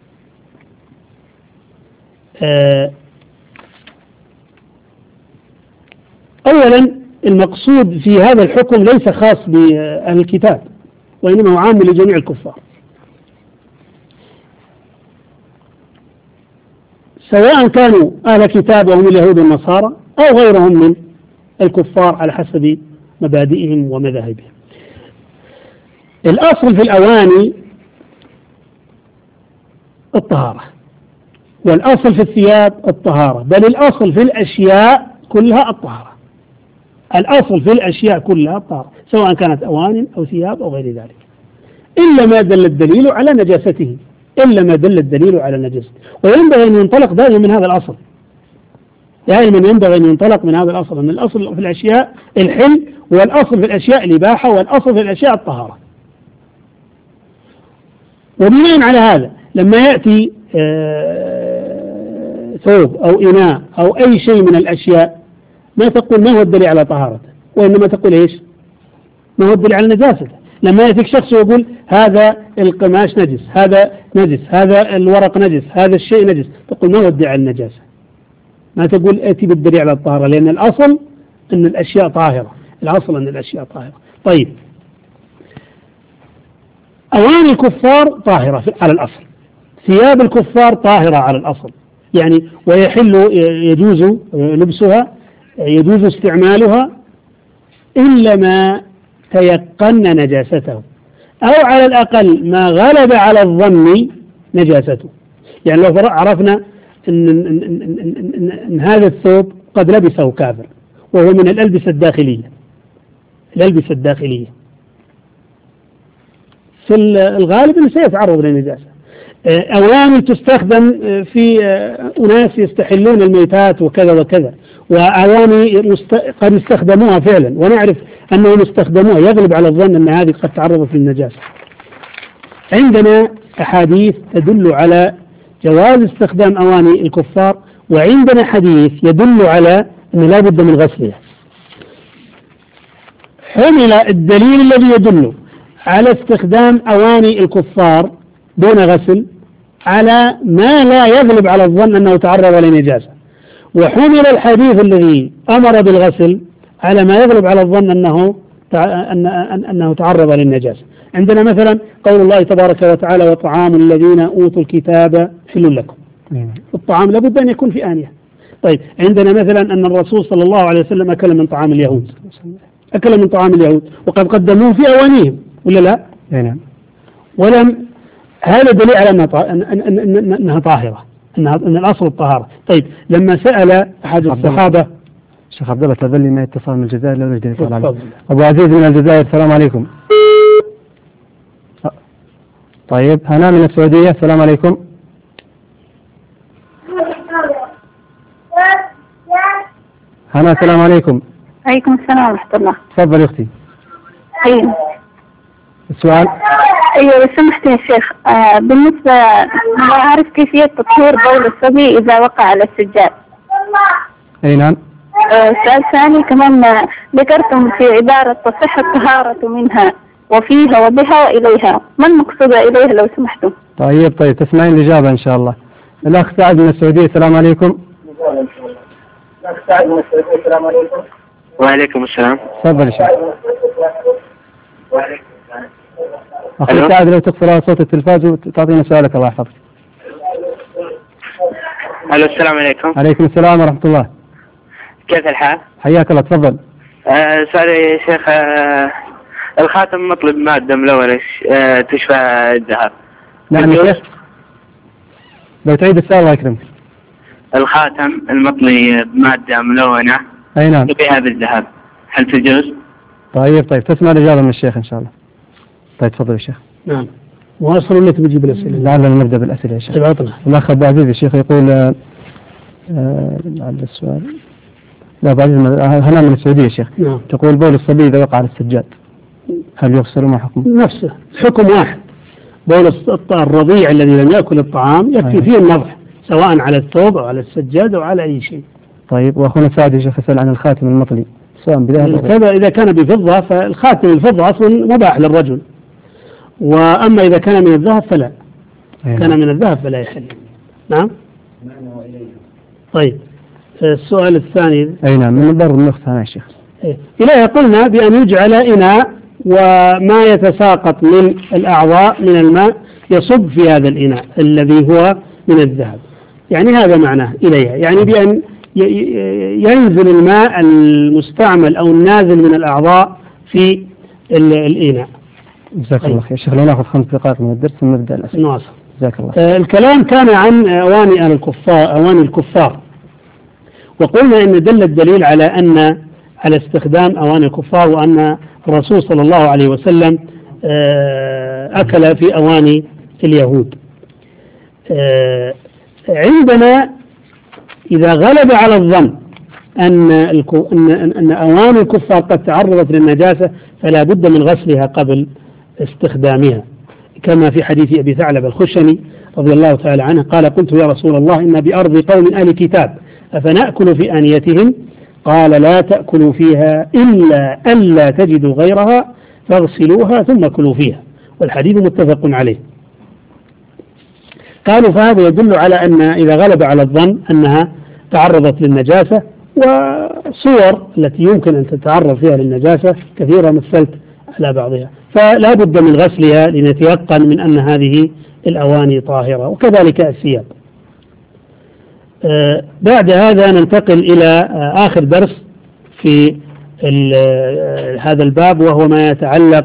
آه أولا المقصود في هذا الحكم ليس خاص بأهل الكتاب وإنما هو عام لجميع الكفار، سواء كانوا أهل كتاب وهم اليهود والنصارى أو غيرهم من الكفار على حسب مبادئهم ومذاهبهم. الأصل في الأواني الطهارة، والأصل في الثياب الطهارة، بل الأصل في الأشياء كلها الطهارة. الأصل في الأشياء كلها الطهارة سواء كانت أواني أو ثياب أو غير ذلك، إلا ما دل الدليل على نجاسته، إلا ما دل الدليل على نجاسته. وينبغي أن ينطلق دائما من هذا الأصل، دائما ينبغي أن ينطلق من هذا الأصل، أن الأصل في الأشياء الحل، والأصل في الأشياء الإباحة، والأصل في الأشياء الطهارة. وبناء على هذا لما يأتي ثوب أو إناء أو أي شيء من الأشياء ما تقول ما هو الدليل على طهارته، وإنما تقول إيش؟ ما هو الدليل على نجاسته. لما يأتيك شخص ويقول هذا القماش نجس، هذا نجس، هذا الورق نجس، هذا الشيء نجس، تقول ما هو الدليل على النجاسة، ما تقول أتي بالدليل على الطهارة، لأن الأصل أن الأشياء طاهرة، الأصل أن الأشياء طاهرة. طيب أواني الكفار طاهرة على الأصل، ثياب الكفار طاهرة على الأصل، يعني ويحل يجوز لبسها يجوز استعمالها إلا ما تيقن نجاسته، أو على الأقل ما غلب على الظن نجاسته. يعني لو عرفنا إن, إن, إن, إن, إن, إن هذا الثوب قد لبسه كافر وهو من الألبسة الداخلية، الألبسة الداخلية في الغالب أنه سيتعرض للنجاسة. أواني تستخدم في أناس يستحلون الميتات وكذا وكذا، وأواني قد استخدموها فعلا ونعرف أنهم استخدموها، يغلب على الظن أن هذه قد تعرضت للنجاسة. عندنا أحاديث تدل على جواز استخدام أواني الكفار، وعندنا حديث يدل على أن لا بد من غسلها. حمل الدليل الذي يدل على استخدام أواني الكفار دون غسل على ما لا يغلب على الظن أنه تعرض لنجاسة، وحمل الحديث الذي أمر بالغسل على ما يغلب على الظن أنه أنه تعرض للنجاسة. عندنا مثلا قول الله تبارك وتعالى وطعام الذين أوتوا الكتاب حل لكم، الطعام لابد أن يكون في آنية. طيب عندنا مثلا أن الرسول صلى الله عليه وسلم أكل من طعام اليهود، أكل من طعام اليهود وقد قدموه في أوانيهم ولا لا؟ نعم. ولم هذا دليل على أنها, أنها طاهرة، أنها أن الأصل الطهارة. طيب لما سأل أحد الصحابة شيخ عبد الله تذلي ما اتصال من الجزائر لا يجري يطلع عليه. أبو عزيز من الجزائر السلام عليكم. طيب هنا من السعودية السلام عليكم. هنا السلام عليكم. عليكم السلام ورحمة الله. تفضل يا أختي. أيوة. السؤال؟ أيوة لو سمحت يا شيخ، آه بالنسبة ما أعرف كيفية تطهير بول الصبي إذا وقع على السجاد. أي نعم. آه سؤال ثاني كمان، ذكرتم في عبارة تصح الطهارة منها وفيها وبها وإليها، ما المقصود إليها لو سمحتم؟ طيب طيب تسمعين الإجابة إن شاء الله. الأخ سعد من السعودية السلام عليكم. الأخ سعد من السعودية السلام عليكم. وعليكم السلام. تفضل يا شيخ. أخي سعد لو تقفل على صوت التلفاز وتعطينا سؤالك الله يحفظك. ألو السلام عليكم. عليكم السلام ورحمة الله. كيف الحال؟ حياك الله تفضل. آه سؤالي يا شيخ، آه الخاتم مطلب مادة ملونة آه تشبه الذهب. نعم يا شيخ. لو تعيد السؤال الله يكرمك. الخاتم المطلي بمادة ملونة أي نعم تشبهها بالذهب، هل تجوز؟ طيب طيب تسمع الإجابة من الشيخ إن شاء الله. طيب تفضل يا شيخ. نعم. واصل ولا تبي تجيب الأسئلة؟ لعلنا نبدأ بالأسئلة يا شيخ. تبعطنا. الأخ أبو عزيز الشيخ يقول آه لعل السؤال. لا أبو عزيز هنا من السعودية يا شيخ. نعم. تقول بول الصبي إذا وقع على السجاد هل يغسل ما حكم؟ نفسه حكم واحد، بول الرضيع الذي لم يأكل الطعام يكفي فيه النضح سواء على الثوب أو على السجادة أو على أي شيء. طيب، وأخونا سعد يا شيخ يسأل عن الخاتم المطلي سواء بذهب كذا إذا كان بفضة فالخاتم الفضة أصلا مباح للرجل، وأما إذا كان من الذهب فلا. أيوة. كان من الذهب فلا يحل. نعم. طيب السؤال الثاني. أي نعم، من الضرب النقطة يا شيخ. إليه قلنا بأن يجعل إناء وما يتساقط من الأعضاء من الماء يصب في هذا الإناء الذي هو من الذهب، يعني هذا معناه إليها، يعني بأن ينزل الماء المستعمل أو النازل من الأعضاء في الإناء. جزاك الله خير. شيخ لو ناخذ خمس دقائق من الدرس ونبدأ الأسئلة. نواصل. جزاك الله. آه الكلام كان عن أواني الكفار أواني الكفار وقلنا إن دل الدليل على أن على استخدام أواني الكفار، وأن الرسول صلى الله عليه وسلم آه أكل في أواني اليهود. آه عندنا إذا غلب على الظن أن أن أن أواني الكفار قد تعرضت للنجاسة فلا بد من غسلها قبل استخدامها، كما في حديث أبي ثعلب الخشني رضي الله تعالى عنه قال: قلت يا رسول الله إن بأرض قوم أهل كتاب أفنأكل في آنيتهم؟ قال: لا تأكلوا فيها إلا ألا تجدوا غيرها فاغسلوها ثم كلوا فيها، والحديث متفق عليه. قالوا فهذا يدل على أن إذا غلب على الظن أنها تعرضت للنجاسة، وصور التي يمكن أن تتعرض فيها للنجاسة كثيرة مثلت على بعضها، فلا بد من غسلها لنتيقن من أن هذه الأواني طاهرة، وكذلك الثياب. آه بعد هذا ننتقل إلى آه آخر درس في آه هذا الباب، وهو ما يتعلق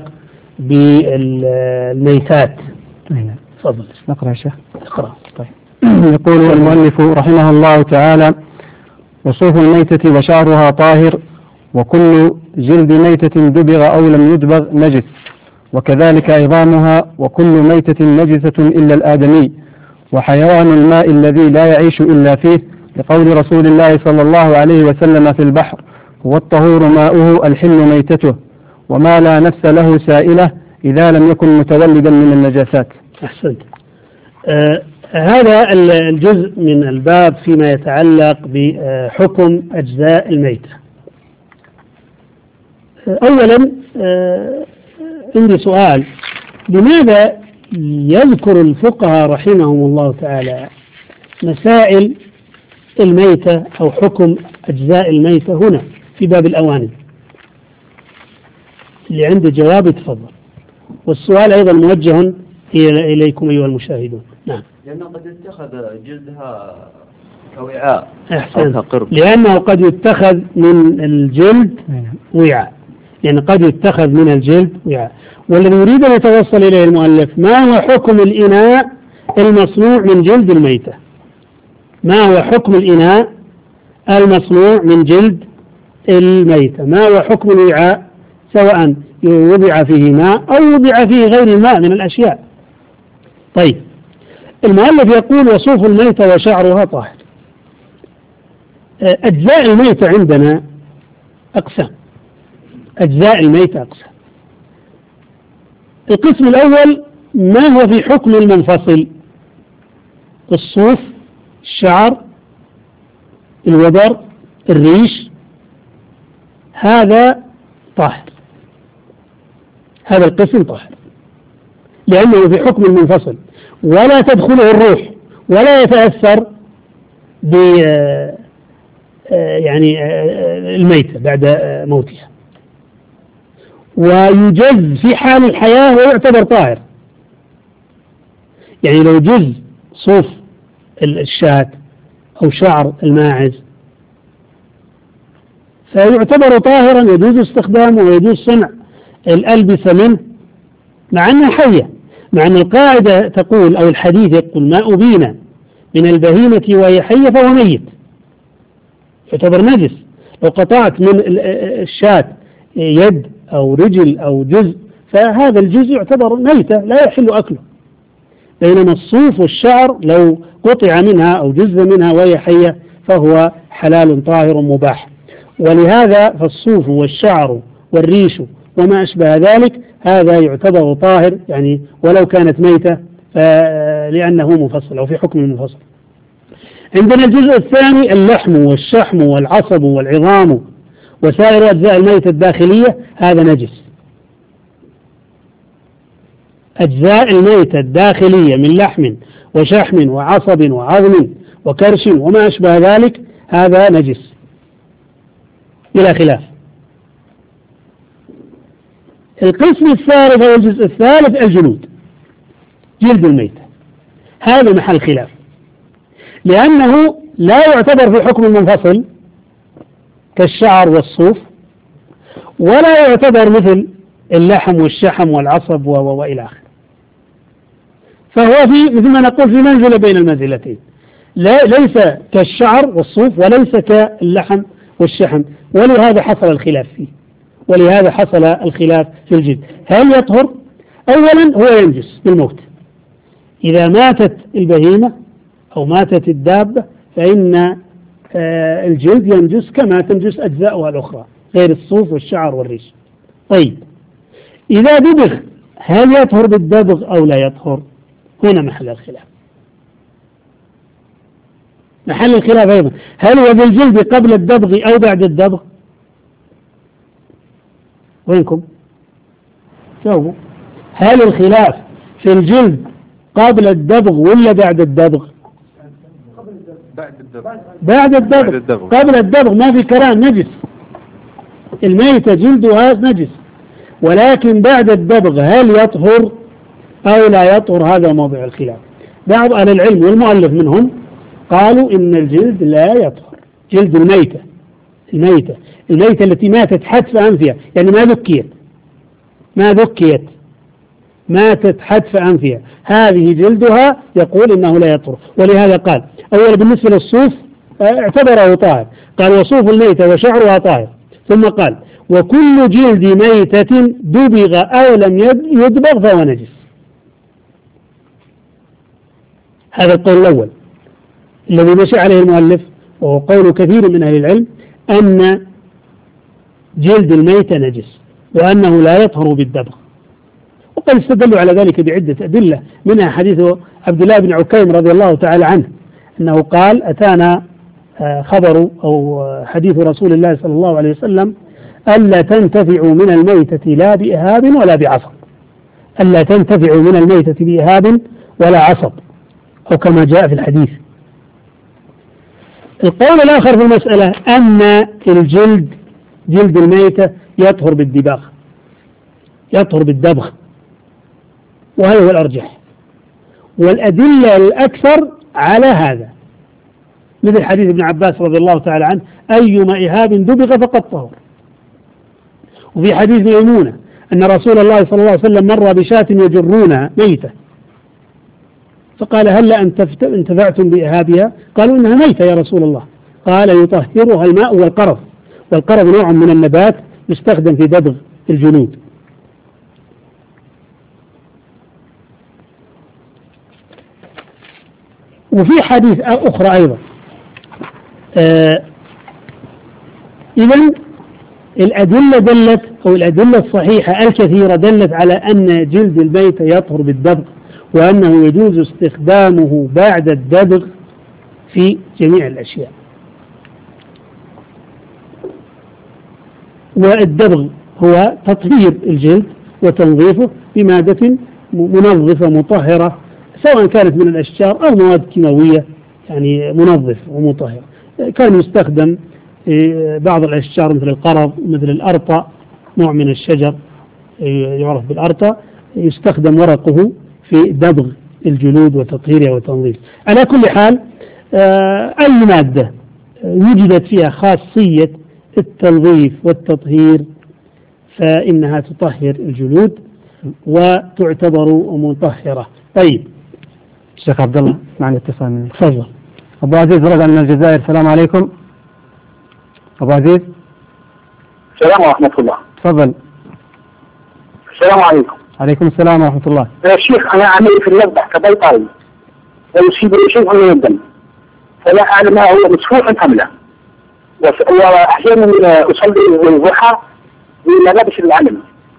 بالميتات. تفضل. نقرأ يا شيخ. اقرأ. طيب. يقول المؤلف رحمه الله تعالى: وصوف الميتة وشعرها طاهر، وكل جلد ميتة دبغ أو لم يدبغ نجس، وكذلك عظامها، وكل ميتة نجسة إلا الآدمي، وحيوان الماء الذي لا يعيش إلا فيه، لقول رسول الله صلى الله عليه وسلم في البحر: هو الطهور ماؤه الحل ميتته، وما لا نفس له سائلة إذا لم يكن متولدا من النجاسات. أحسنت. آه هذا الجزء من الباب فيما يتعلق بحكم أجزاء الميتة. آه أولا آه عندي سؤال: لماذا يذكر الفقهاء رحمهم الله تعالى مسائل الميتة أو حكم أجزاء الميتة هنا في باب الأواني؟ اللي عنده جواب يتفضل، والسؤال أيضا موجه إليكم أيها المشاهدون. نعم. لأنه قد يتخذ جلدها كوعاء. أحسن. لأنه قد يتخذ من الجلد وعاء، يعني قد يتخذ من الجلد وعاء. والذي يريد أن يتوصل إليه المؤلف: ما هو حكم الإناء المصنوع من جلد الميتة؟ ما هو حكم الإناء المصنوع من جلد الميتة؟ ما هو حكم الوعاء سواء وضع فيه ماء أو وضع فيه غير الماء من الأشياء؟ طيب، المؤلف يقول: وصوف الميتة وشعرها طاهر. أجزاء الميتة عندنا أقسام. أجزاء الميتة أقسام. القسم الأول ما هو في حكم المنفصل: الصوف، الشعر، الوبر، الريش، هذا طاهر، هذا القسم طاهر لأنه في حكم المنفصل، ولا تدخله الروح ولا يتأثر ب يعني الميتة بعد موتها، ويجز في حال الحياة ويعتبر طاهر. يعني لو جز صوف الشاة أو شعر الماعز فيعتبر طاهرا، يجوز استخدامه ويجوز صنع الألبسة منه مع أنها حية، مع أن القاعدة تقول أو الحديث يقول: ما أبين من البهيمة وهي حية فهو ميت، يعتبر نجس. لو قطعت من الشاة يد أو رجل أو جزء فهذا الجزء يعتبر ميتة لا يحل أكله. بينما الصوف والشعر لو قطع منها أو جزء منها وهي حية فهو حلال طاهر مباح. ولهذا فالصوف والشعر والريش وما أشبه ذلك، هذا يعتبر طاهر يعني ولو كانت ميتة لأنه مفصل أو في حكم المفصل. عندنا الجزء الثاني اللحم والشحم والعصب والعظام وسائر أجزاء الميتة الداخلية، هذا نجس. أجزاء الميتة الداخلية من لحم وشحم وعصب وعظم وكرش وما أشبه ذلك هذا نجس بلا خلاف. القسم الثالث أو الجزء الثالث الجلود، جلد الميتة، هذا محل خلاف، لأنه لا يعتبر في حكم المنفصل كالشعر والصوف، ولا يعتبر مثل اللحم والشحم والعصب وإلى آخره، فهو في مثل ما نقول في منزلة بين المنزلتين، لا ليس كالشعر والصوف وليس كاللحم والشحم، ولهذا حصل الخلاف فيه، ولهذا حصل الخلاف في الجلد. هل يطهر؟ أولا هو ينجس بالموت، إذا ماتت البهيمة أو ماتت الدابة فإن الجلد ينجس كما تنجس أجزاؤها الأخرى غير الصوف والشعر والريش. طيب إذا دبغ هل يطهر بالدبغ أو لا يطهر؟ هنا محل الخلاف. محل الخلاف أيضا هل هو بالجلد قبل الدبغ أو بعد الدبغ؟ وينكم؟ جاوبوا. هل الخلاف في الجلد قبل الدبغ ولا بعد الدبغ؟ بعد الدبغ. بعد الدبغ. قبل الدبغ ما في كلام، نجس، الميتة جلدها نجس، ولكن بعد الدبغ هل يطهر أو لا يطهر؟ هذا موضع الخلاف. بعض أهل العلم والمؤلف منهم قالوا إن الجلد لا يطهر، جلد الميتة الميتة الميتة التي ماتت حتف أنفها، يعني ما ذكيت ما ذكيت ماتت حتف أنفها، هذه جلدها يقول إنه لا يطهر. ولهذا قال أولا بالنسبة للصوف اعتبره طاهر، قال وصوف الميتة وشعرها طاهر، ثم قال وكل جلد ميتة دبغ أو لم يدبغ فهو نجس. هذا القول الأول الذي مشى عليه المؤلف، وهو قول كثير من أهل العلم، أن جلد الميتة نجس وأنه لا يطهر بالدبغ. وقد استدلوا على ذلك بعدة أدلة، منها حديث عبد الله بن عكيم رضي الله تعالى عنه أنه قال أتانا خبر أو حديث رسول الله صلى الله عليه وسلم ألا تنتفعوا من الميتة لا بإهاب ولا بعصب، ألا تنتفعوا من الميتة بإهاب ولا عصب، أو كما جاء في الحديث. القول الآخر في المسألة أن الجلد جلد الميتة يطهر بالدباغ، يطهر بالدبغ، وهذا هو الأرجح، والأدلة الأكثر على هذا مثل حديث ابن عباس رضي الله تعالى عنه أيما إهاب دبغ فقد طهر. وفي حديث ميمونة أن رسول الله صلى الله عليه وسلم مر بشاة يجرونها ميتة فقال هل انتفعتم بإهابها؟ قالوا إنها ميتة يا رسول الله. قال يطهرها الماء والقرض، والقرض نوع من النبات يستخدم في دبغ الجلود. وفي حديث أخرى أيضا آه إذن الأدلة دلت أو الأدلة الصحيحة الكثيرة دلت على أن جلد الميت يطهر بالدبغ، وأنه يجوز استخدامه بعد الدبغ في جميع الأشياء. والدبغ هو تطهير الجلد وتنظيفه بمادة منظفة مطهرة، سواء كانت من الأشجار أو مواد كيماوية يعني منظف ومطهر. كان يستخدم بعض الأشجار مثل القرض مثل الأرطى، نوع من الشجر يعرف بالأرطى، يستخدم ورقه في دبغ الجلود وتطهيرها وتنظيف. على كل حال أي مادة وجدت فيها خاصية التنظيف والتطهير فإنها تطهر الجلود وتعتبر مطهرة. طيب شيخ عبد الله معنا اتصال منك. تفضل. أبو عزيز رجع من الجزائر. السلام عليكم أبو عزيز. السلام ورحمة الله. تفضل. السلام عليكم. عليكم السلام ورحمة الله. يا شيخ أنا عملي في المذبح كبيطري ويصيبني شيء من الدم فلا أعلم ما هو مسفوح أم لا، وأحيانا أصلي الضحى بملابس العلم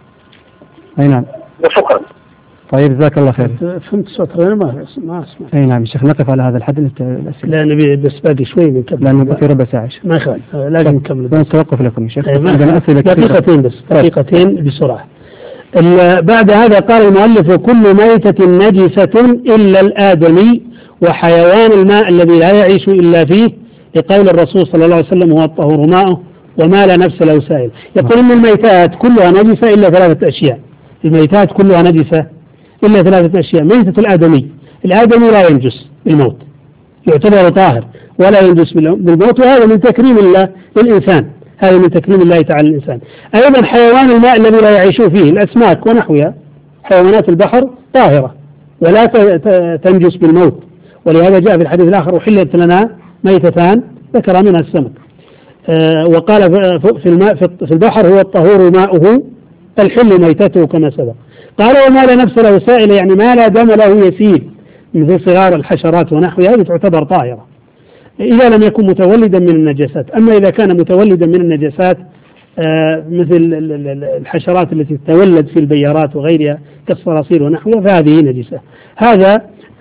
أي نعم. وشكرا. طيب جزاك الله خير. فهمت السؤال أنا ما ما أسمع. أي نعم شيخ نقف على هذا الحد الأسئلة. لا نبي بس باقي شوي نكمل. لأنه في ربع ساعة. ما يخالف لازم نكمل. توقف لكم يا شيخ. عندنا أسئلة دقيقتين بس دقيقتين بسرعة. بعد هذا قال المؤلف كل ميتة نجسة إلا الآدمي وحيوان الماء الذي لا يعيش إلا فيه لقول الرسول صلى الله عليه وسلم هو الطهور ماؤه وما لا نفس له سائل. يقول إن الميتات كلها نجسة إلا ثلاثة أشياء. الميتات كلها نجسة إلا ثلاثة أشياء. ميتة الآدمي، الآدمي لا ينجس بالموت يعتبر طاهر ولا ينجس بالموت، وهذا من تكريم الله للإنسان، هذا من تكريم الله تعالى للإنسان. أيضا حيوان الماء الذي لا يعيش فيه الأسماك ونحوها، حيوانات البحر طاهرة ولا تنجس بالموت، ولهذا جاء في الحديث الآخر وحلت لنا ميتتان ذكر منها السمك. آه وقال في الماء في البحر هو الطهور ماؤه الحل ميتته كما سبق. قال وما لا نفس له سائل، يعني ما لا دم له يسيل مثل صغار الحشرات ونحوها هذه تعتبر طاهرة إذا لم يكن متولدا من النجاسات. أما إذا كان متولدا من النجاسات آه مثل الحشرات التي تتولد في البيارات وغيرها كالصراصير ونحوها فهذه نجسة. هذا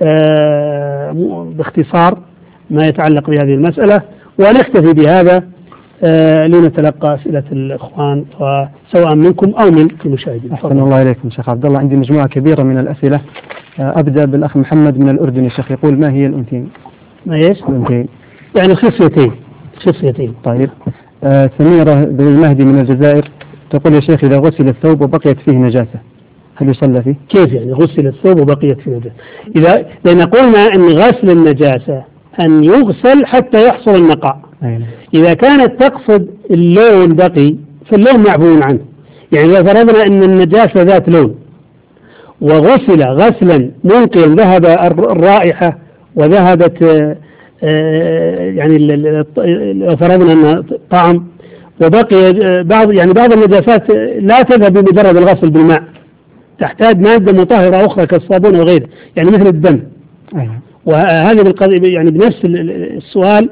آه باختصار ما يتعلق بهذه المسألة، ونكتفي بهذا آه لنتلقى أسئلة الإخوان سواء منكم أو من المشاهدين. أحسن الله إليكم شيخ عبد الله. عندي مجموعة كبيرة من الأسئلة. آه أبدأ بالأخ محمد من الأردن. الشيخ يقول ما هي الأنثيين؟ ما ايش؟ الأنثيين يعني خصيتين خصيتين. طيب. آه سميرة ذوي المهدي من الجزائر تقول يا شيخ إذا غسل الثوب وبقيت فيه نجاسة هل يصلى فيه؟ كيف يعني غسل الثوب وبقيت فيه نجاسة؟ إذا لأن قلنا أن غسل النجاسة أن يغسل حتى يحصل النقاء. أيوة. إذا كانت تقصد اللون بقي فاللون معفو عنه. يعني إذا فرضنا أن النجاسة ذات لون وغسل غسلا منقيا ذهب الرائحة وذهبت يعني لو فرضنا أن طعم وبقي بعض يعني بعض النجاسات لا تذهب بمجرد الغسل بالماء، تحتاج مادة مطهرة أخرى كالصابون وغيره يعني مثل الدم. أيوة. وهذا بالقضية يعني بنفس السؤال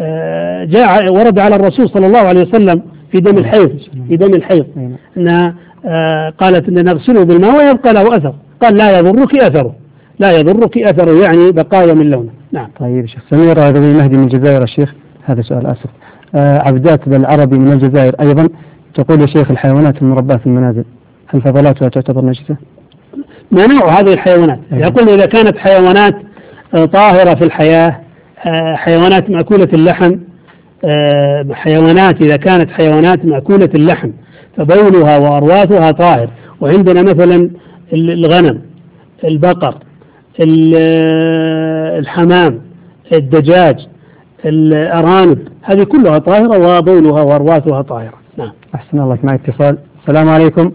جاء ورد على الرسول صلى الله عليه وسلم في دم الحيض في دم الحيض أنها قالت أن نغسله بالماء ويبقى له أثر، قال لا يضرك أثره لا يضرك أثره يعني بقايا من لونه. نعم. طيب شيخ. سميرة ذوي المهدي من الجزائر الشيخ هذا سؤال آسف. آه عبدات بالعربي من الجزائر أيضا تقول يا شيخ الحيوانات المرباة في المنازل هل فضلاتها تعتبر نجسة؟ ما نوع هذه الحيوانات؟ أيوة. يقول إذا كانت حيوانات طاهرة في الحياة، حيوانات مأكولة اللحم، حيوانات إذا كانت حيوانات مأكولة اللحم فبولها وأرواثها طاهر. وعندنا مثلا الغنم، البقر، الحمام، الدجاج، الأرانب، هذه كلها طاهرة وبولها وأرواثها طاهرة. نعم. أحسن الله. معي اتصال. السلام عليكم.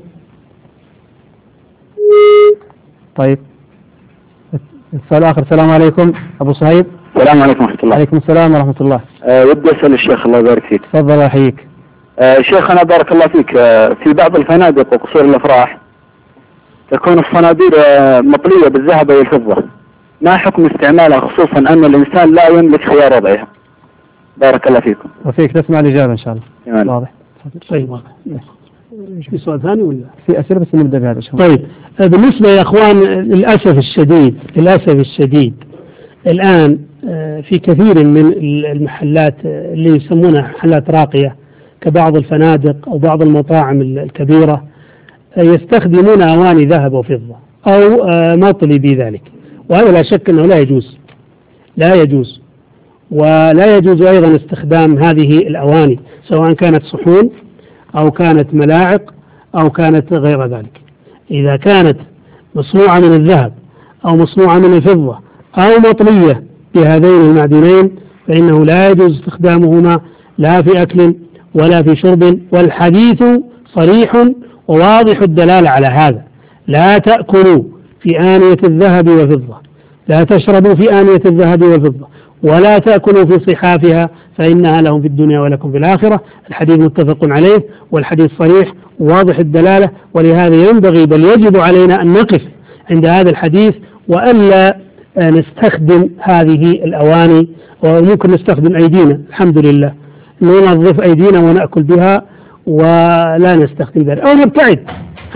طيب اتصال آخر. السلام عليكم أبو صهيب. السلام عليكم ورحمة الله. عليكم السلام ورحمة الله. أه ودي أسأل الشيخ الله يبارك فيك. تفضل أحييك. أه شيخنا بارك الله فيك، أه في بعض الفنادق وقصور الأفراح تكون الصناديق أه مطلية بالذهب والفضة، ما حكم استعمالها خصوصا أن الإنسان لا يملك خيار وضعها؟ بارك الله فيكم. وفيك تسمع الإجابة إن شاء الله. جميل. واضح. طيب واضح. في سؤال ثاني ولا؟ في أسئلة بس نبدأ بهذا الشيء. طيب بالنسبة يا أخوان للأسف الشديد للأسف الشديد الآن في كثير من المحلات اللي يسمونها محلات راقية كبعض الفنادق أو بعض المطاعم الكبيرة يستخدمون أواني ذهب وفضة أو مطلي بذلك، وهذا لا شك أنه لا يجوز لا يجوز ولا يجوز أيضا استخدام هذه الأواني سواء كانت صحون أو كانت ملاعق أو كانت غير ذلك. إذا كانت مصنوعة من الذهب أو مصنوعة من الفضة أو مطلية بهذين المعدنين فإنه لا يجوز استخدامهما لا في أكل ولا في شرب، والحديث صريح وواضح الدلالة على هذا. لا تأكلوا في آنية الذهب والفضة، لا تشربوا في آنية الذهب والفضة، ولا تأكلوا في صحافها فإنها لهم في الدنيا ولكم في الآخرة. الحديث متفق عليه والحديث صريح واضح الدلالة، ولهذا ينبغي بل يجب علينا أن نقف عند هذا الحديث وألا نستخدم هذه الأواني، وممكن نستخدم أيدينا الحمد لله ننظف أيدينا ونأكل بها ولا نستخدم ذلك، أو نبتعد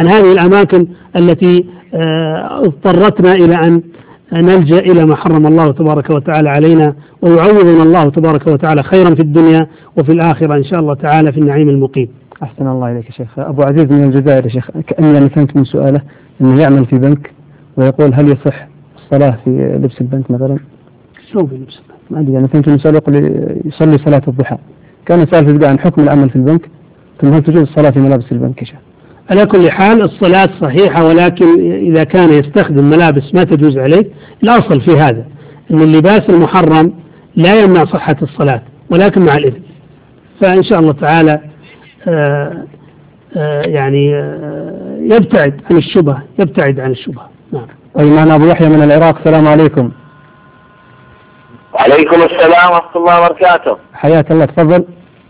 عن هذه الأماكن التي اضطرتنا إلى أن نلجأ إلى ما حرم الله تبارك وتعالى علينا، ويعوضنا الله تبارك وتعالى خيرا في الدنيا وفي الآخرة إن شاء الله تعالى في النعيم المقيم. أحسن الله إليك يا شيخ. أبو عزيز من الجزائر يا شيخ، كأني أنا فهمت من سؤاله أنه يعمل في بنك ويقول هل يصح الصلاة في لبس البنك مثلا؟ شو في لبس البنك؟ ما أدري، أنا فهمت من سؤال يقول يصلي صلاة الضحى. كان سؤال في البداية عن حكم العمل في البنك، ثم هل تجوز الصلاة في ملابس البنك يا شيخ؟ على كل حال الصلاة صحيحة، ولكن إذا كان يستخدم ملابس ما تجوز عليه، الأصل في هذا أن اللباس المحرم لا يمنع صحة الصلاة ولكن مع الإذن. فإن شاء الله تعالى آآ آآ يعني آآ يبتعد عن الشبهة يبتعد عن الشبهة. نعم. طيب معنا أبو يحيى من العراق. السلام عليكم. وعليكم السلام ورحمة الله وبركاته. حياك الله، تفضل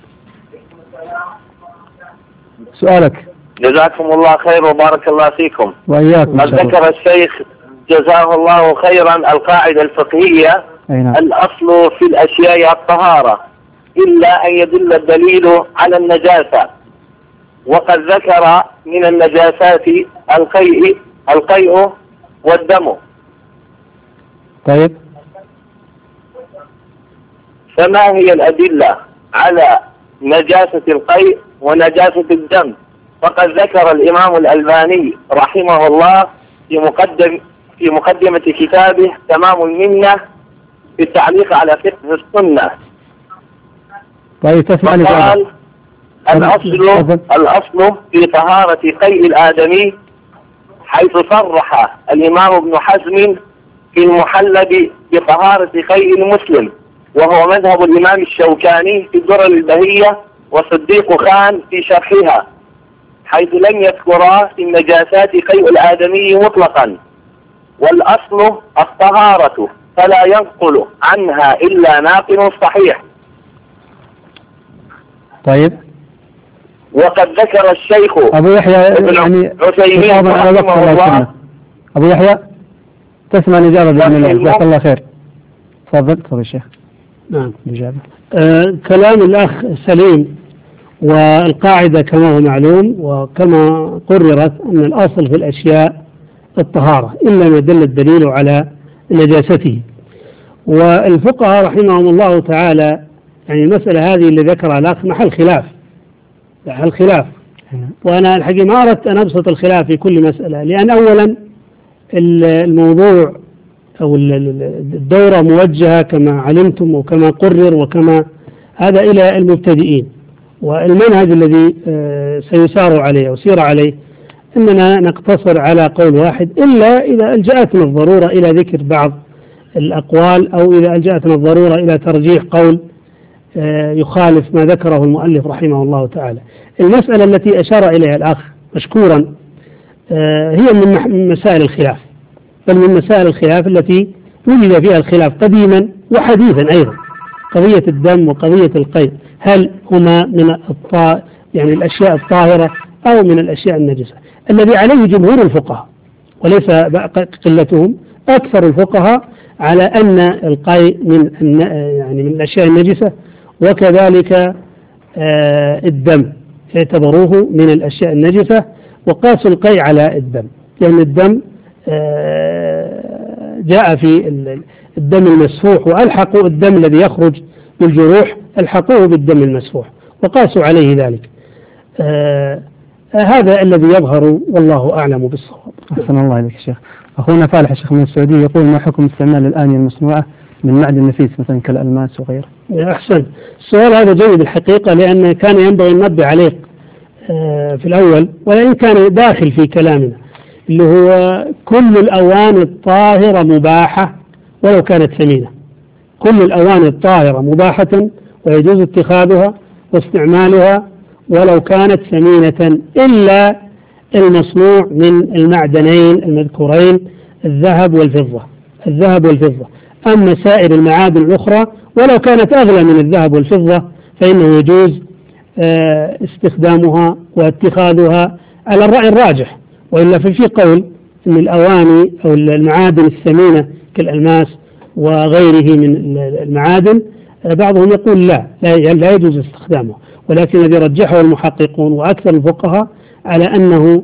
سؤالك. جزاكم الله خير وبارك الله فيكم. وإياكم. قد ذكر الشيخ جزاه الله خيرا القاعدة الفقهية: الأصل في الأشياء الطهارة إلا أن يدل الدليل على النجاسة. وقد ذكر من النجاسات القيء القيء والدم. طيب، فما هي الأدلة على نجاسة القيء ونجاسة الدم؟ فقد ذكر الإمام الألباني رحمه الله في مقدم في مقدمة كتابه تمام المنة في التعليق على فقه السنة. طيب تسمع لي. قال: الأصل الأصل في طهارة قيء الآدمي، حيث صرح الإمام ابن حزم في المحلب بطهارة قيء المسلم، وهو مذهب الإمام الشوكاني في الدرر البهية وصديق خان في شرحها، حيث لم يذكرا في النجاسات قيء الآدمي مطلقا. والأصل الطهارة، فلا ينقل عنها إلا ناقل صحيح. طيب. وقد ذكر الشيخ أبو يحيى يعني عثيمين رحمه الله. أبو يحيى تسمع الإجابة بإذن الله. جزاك الله خير. تفضل تفضل يا شيخ. نعم. الإجابة. آه كلام الأخ سليم، والقاعدة كما هو معلوم وكما قررت أن الأصل في الأشياء الطهارة إلا ما دل الدليل على نجاسته. والفقهاء رحمهم الله تعالى يعني المسألة هذه اللي ذكرها الأخ محل خلاف محل خلاف وأنا الحقيقة ما أردت أن أبسط الخلاف في كل مسألة، لأن أولا الموضوع أو الدورة موجهة كما علمتم وكما قرر وكما هذا إلى المبتدئين، والمنهج الذي سيسار عليه أو سير عليه أننا نقتصر على قول واحد، إلا إذا ألجأتنا الضرورة إلى ذكر بعض الأقوال أو إذا ألجأتنا الضرورة إلى ترجيح قول يخالف ما ذكره المؤلف رحمه الله تعالى. المسألة التي أشار إليها الأخ مشكورا هي من مسائل الخلاف، بل من مسائل الخلاف التي وجد فيها الخلاف قديما وحديثا أيضا. قضية الدم وقضية القيء، هل هما من الطا يعني الأشياء الطاهرة أو من الأشياء النجسة؟ الذي عليه جمهور الفقهاء وليس قلتهم، أكثر الفقهاء على أن القيء من يعني من الأشياء النجسة، وكذلك الدم اعتبروه من الأشياء النجسة وقاسوا القيء على الدم، لأن الدم جاء في الدم المسفوح، وألحقوا الدم الذي يخرج بالجروح ألحقوه بالدم المسفوح وقاسوا عليه ذلك. هذا الذي يظهر والله أعلم بالصواب. أحسن الله إليك يا شيخ. أخونا فالح الشيخ من السعودية يقول: ما حكم استعمال الآنية المصنوعة من معدن نفيس مثلا كالألماس وغيره؟ أحسن. السؤال هذا جيد الحقيقة، لأن كان ينبغي النبه عليه في الأول، وإن كان داخل في كلامنا، اللي هو كل الأواني الطاهرة مباحة ولو كانت ثمينة. كل الأواني الطاهرة مباحة ويجوز اتخاذها واستعمالها ولو كانت ثمينة، إلا المصنوع من المعدنين المذكورين الذهب والفضة الذهب والفضة أما سائر المعادن الأخرى ولو كانت أغلى من الذهب والفضة فإنه يجوز استخدامها واتخاذها على الرأي الراجح. وإلا ففي قول أن الأواني أو المعادن الثمينة كالألماس وغيره من المعادن بعضهم يقول لا لا يجوز استخدامه، ولكن الذي رجحه المحققون وأكثر الفقهاء على أنه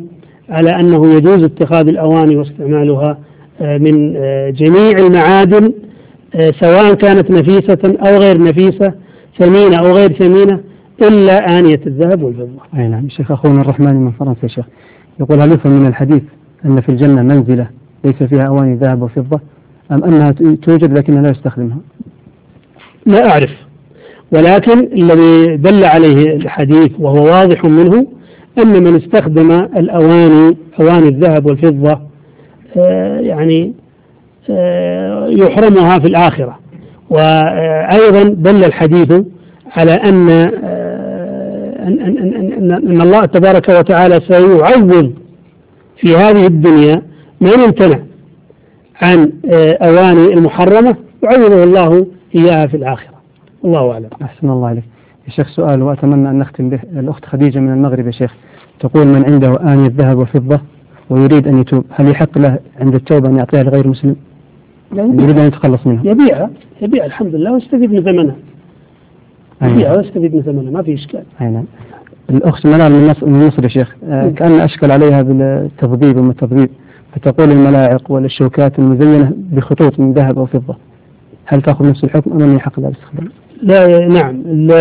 على أنه يجوز اتخاذ الأواني واستعمالها من جميع المعادن سواء كانت نفيسة أو غير نفيسة، ثمينة أو غير ثمينة، إلا آنية الذهب والفضة. أي نعم. شيخ أخونا الرحمن من فرنسا يا شيخ يقول: هل يفهم من الحديث أن في الجنة منزلة ليس فيها أواني ذهب وفضة، أم أنها توجد لكنها لا يستخدمها؟ لا أعرف، ولكن الذي دل عليه الحديث وهو واضح منه أن من استخدم الأواني أواني الذهب والفضة آه يعني آه يحرمها في الآخرة. وأيضا دل الحديث على أن آه أن, أن, أن, أن الله تبارك وتعالى سيعوض في هذه الدنيا من امتنع عن آه أواني المحرمة، يعوضه الله إياها في الآخرة. الله أعلم. أحسن الله عليك يا شيخ. سؤال وأتمنى أن نختم به. الأخت خديجة من المغرب يا شيخ تقول: من عنده آنية ذهب وفضة ويريد أن يتوب، هل يحق له عند التوبة أن يعطيها لغير مسلم؟ يريد أن يتخلص منها. يبيعها يبيع الحمد لله ويستفيد من ثمنها. يبيعها ويستفيد من ثمنها، ما في إشكال. أي الأخت منال من مصر يا شيخ آه كان أشكل عليها بالتضبيب وما التضبيب، فتقول: الملاعق والشوكات المزينة بخطوط من ذهب أو فضة، هل تأخذ نفس الحكم أم أن يحق لها الاستخدام؟ لا نعم.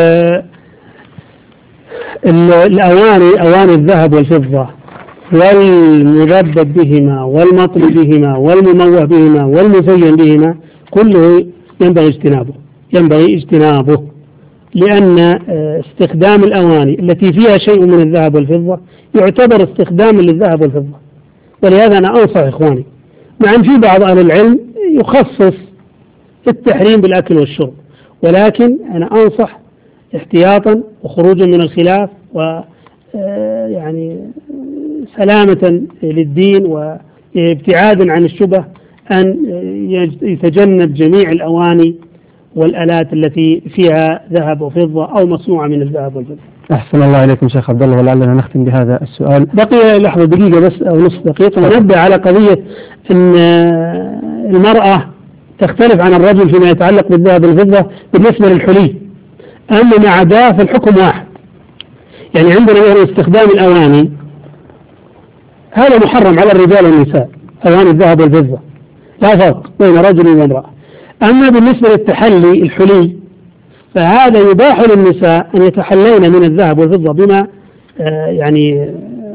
الأواني أواني الذهب والفضة والمذبب بهما والمطلي بهما والمموه بهما والمزين بهما كله ينبغي اجتنابه ينبغي اجتنابه لأن استخدام الأواني التي فيها شيء من الذهب والفضة يعتبر استخدام للذهب والفضة. ولهذا أنا أنصح إخواني، مع أن في بعض أهل العلم يخصص التحريم بالأكل والشرب، ولكن أنا أنصح احتياطا وخروجا من الخلاف و يعني سلامة للدين وابتعادا عن الشبه أن يتجنب جميع الأواني والآلات التي فيها ذهب وفضة أو مصنوعة من الذهب والفضة. أحسن الله إليكم شيخ عبد الله، ولعلنا نختم بهذا السؤال. بقي لحظة دقيقة بس أو نصف دقيقة ونبدأ على قضية أن المرأة تختلف عن الرجل فيما يتعلق بالذهب والفضة بالنسبة للحلي، أما مع عداه فالحكم واحد. يعني عندنا استخدام الأواني هذا محرم على الرجال والنساء، أواني الذهب والفضة لا فرق بين رجل وامرأة. أما بالنسبة للتحلي الحلي فهذا يباح للنساء أن يتحلين من الذهب والفضة بما آه يعني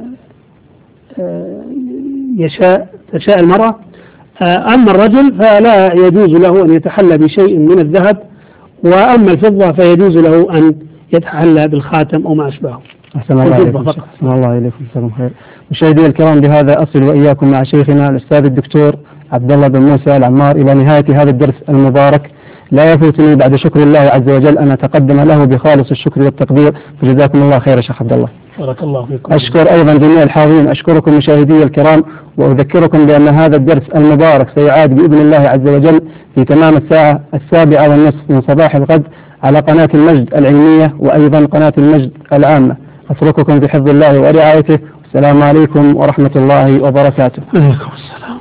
آه يشاء تشاء المرأة. آه أما الرجل فلا يجوز له أن يتحلى بشيء من الذهب، وأما الفضة فيجوز له أن يتحلى بالخاتم أو ما أشبهه. أحسن الله عليكم. أحسن الله عليكم. جزاكم خير. مشاهدينا الكرام، بهذا أصل وإياكم مع شيخنا الأستاذ الدكتور عبد الله بن موسى العمار إلى نهاية هذا الدرس المبارك. لا يفوتني بعد شكر الله عز وجل أن أتقدم له بخالص الشكر والتقدير، فجزاكم الله خير يا شيخ عبد الله. بارك الله فيكم. أشكر أيضا جميع الحاضرين، أشكركم مشاهدي الكرام، وأذكركم بأن هذا الدرس المبارك سيعاد بإذن الله عز وجل في تمام الساعة السابعة والنصف من صباح الغد على قناة المجد العلمية وأيضا قناة المجد العامة. أترككم بحفظ الله ورعايته. السلام عليكم ورحمة الله وبركاته. عليكم السلام.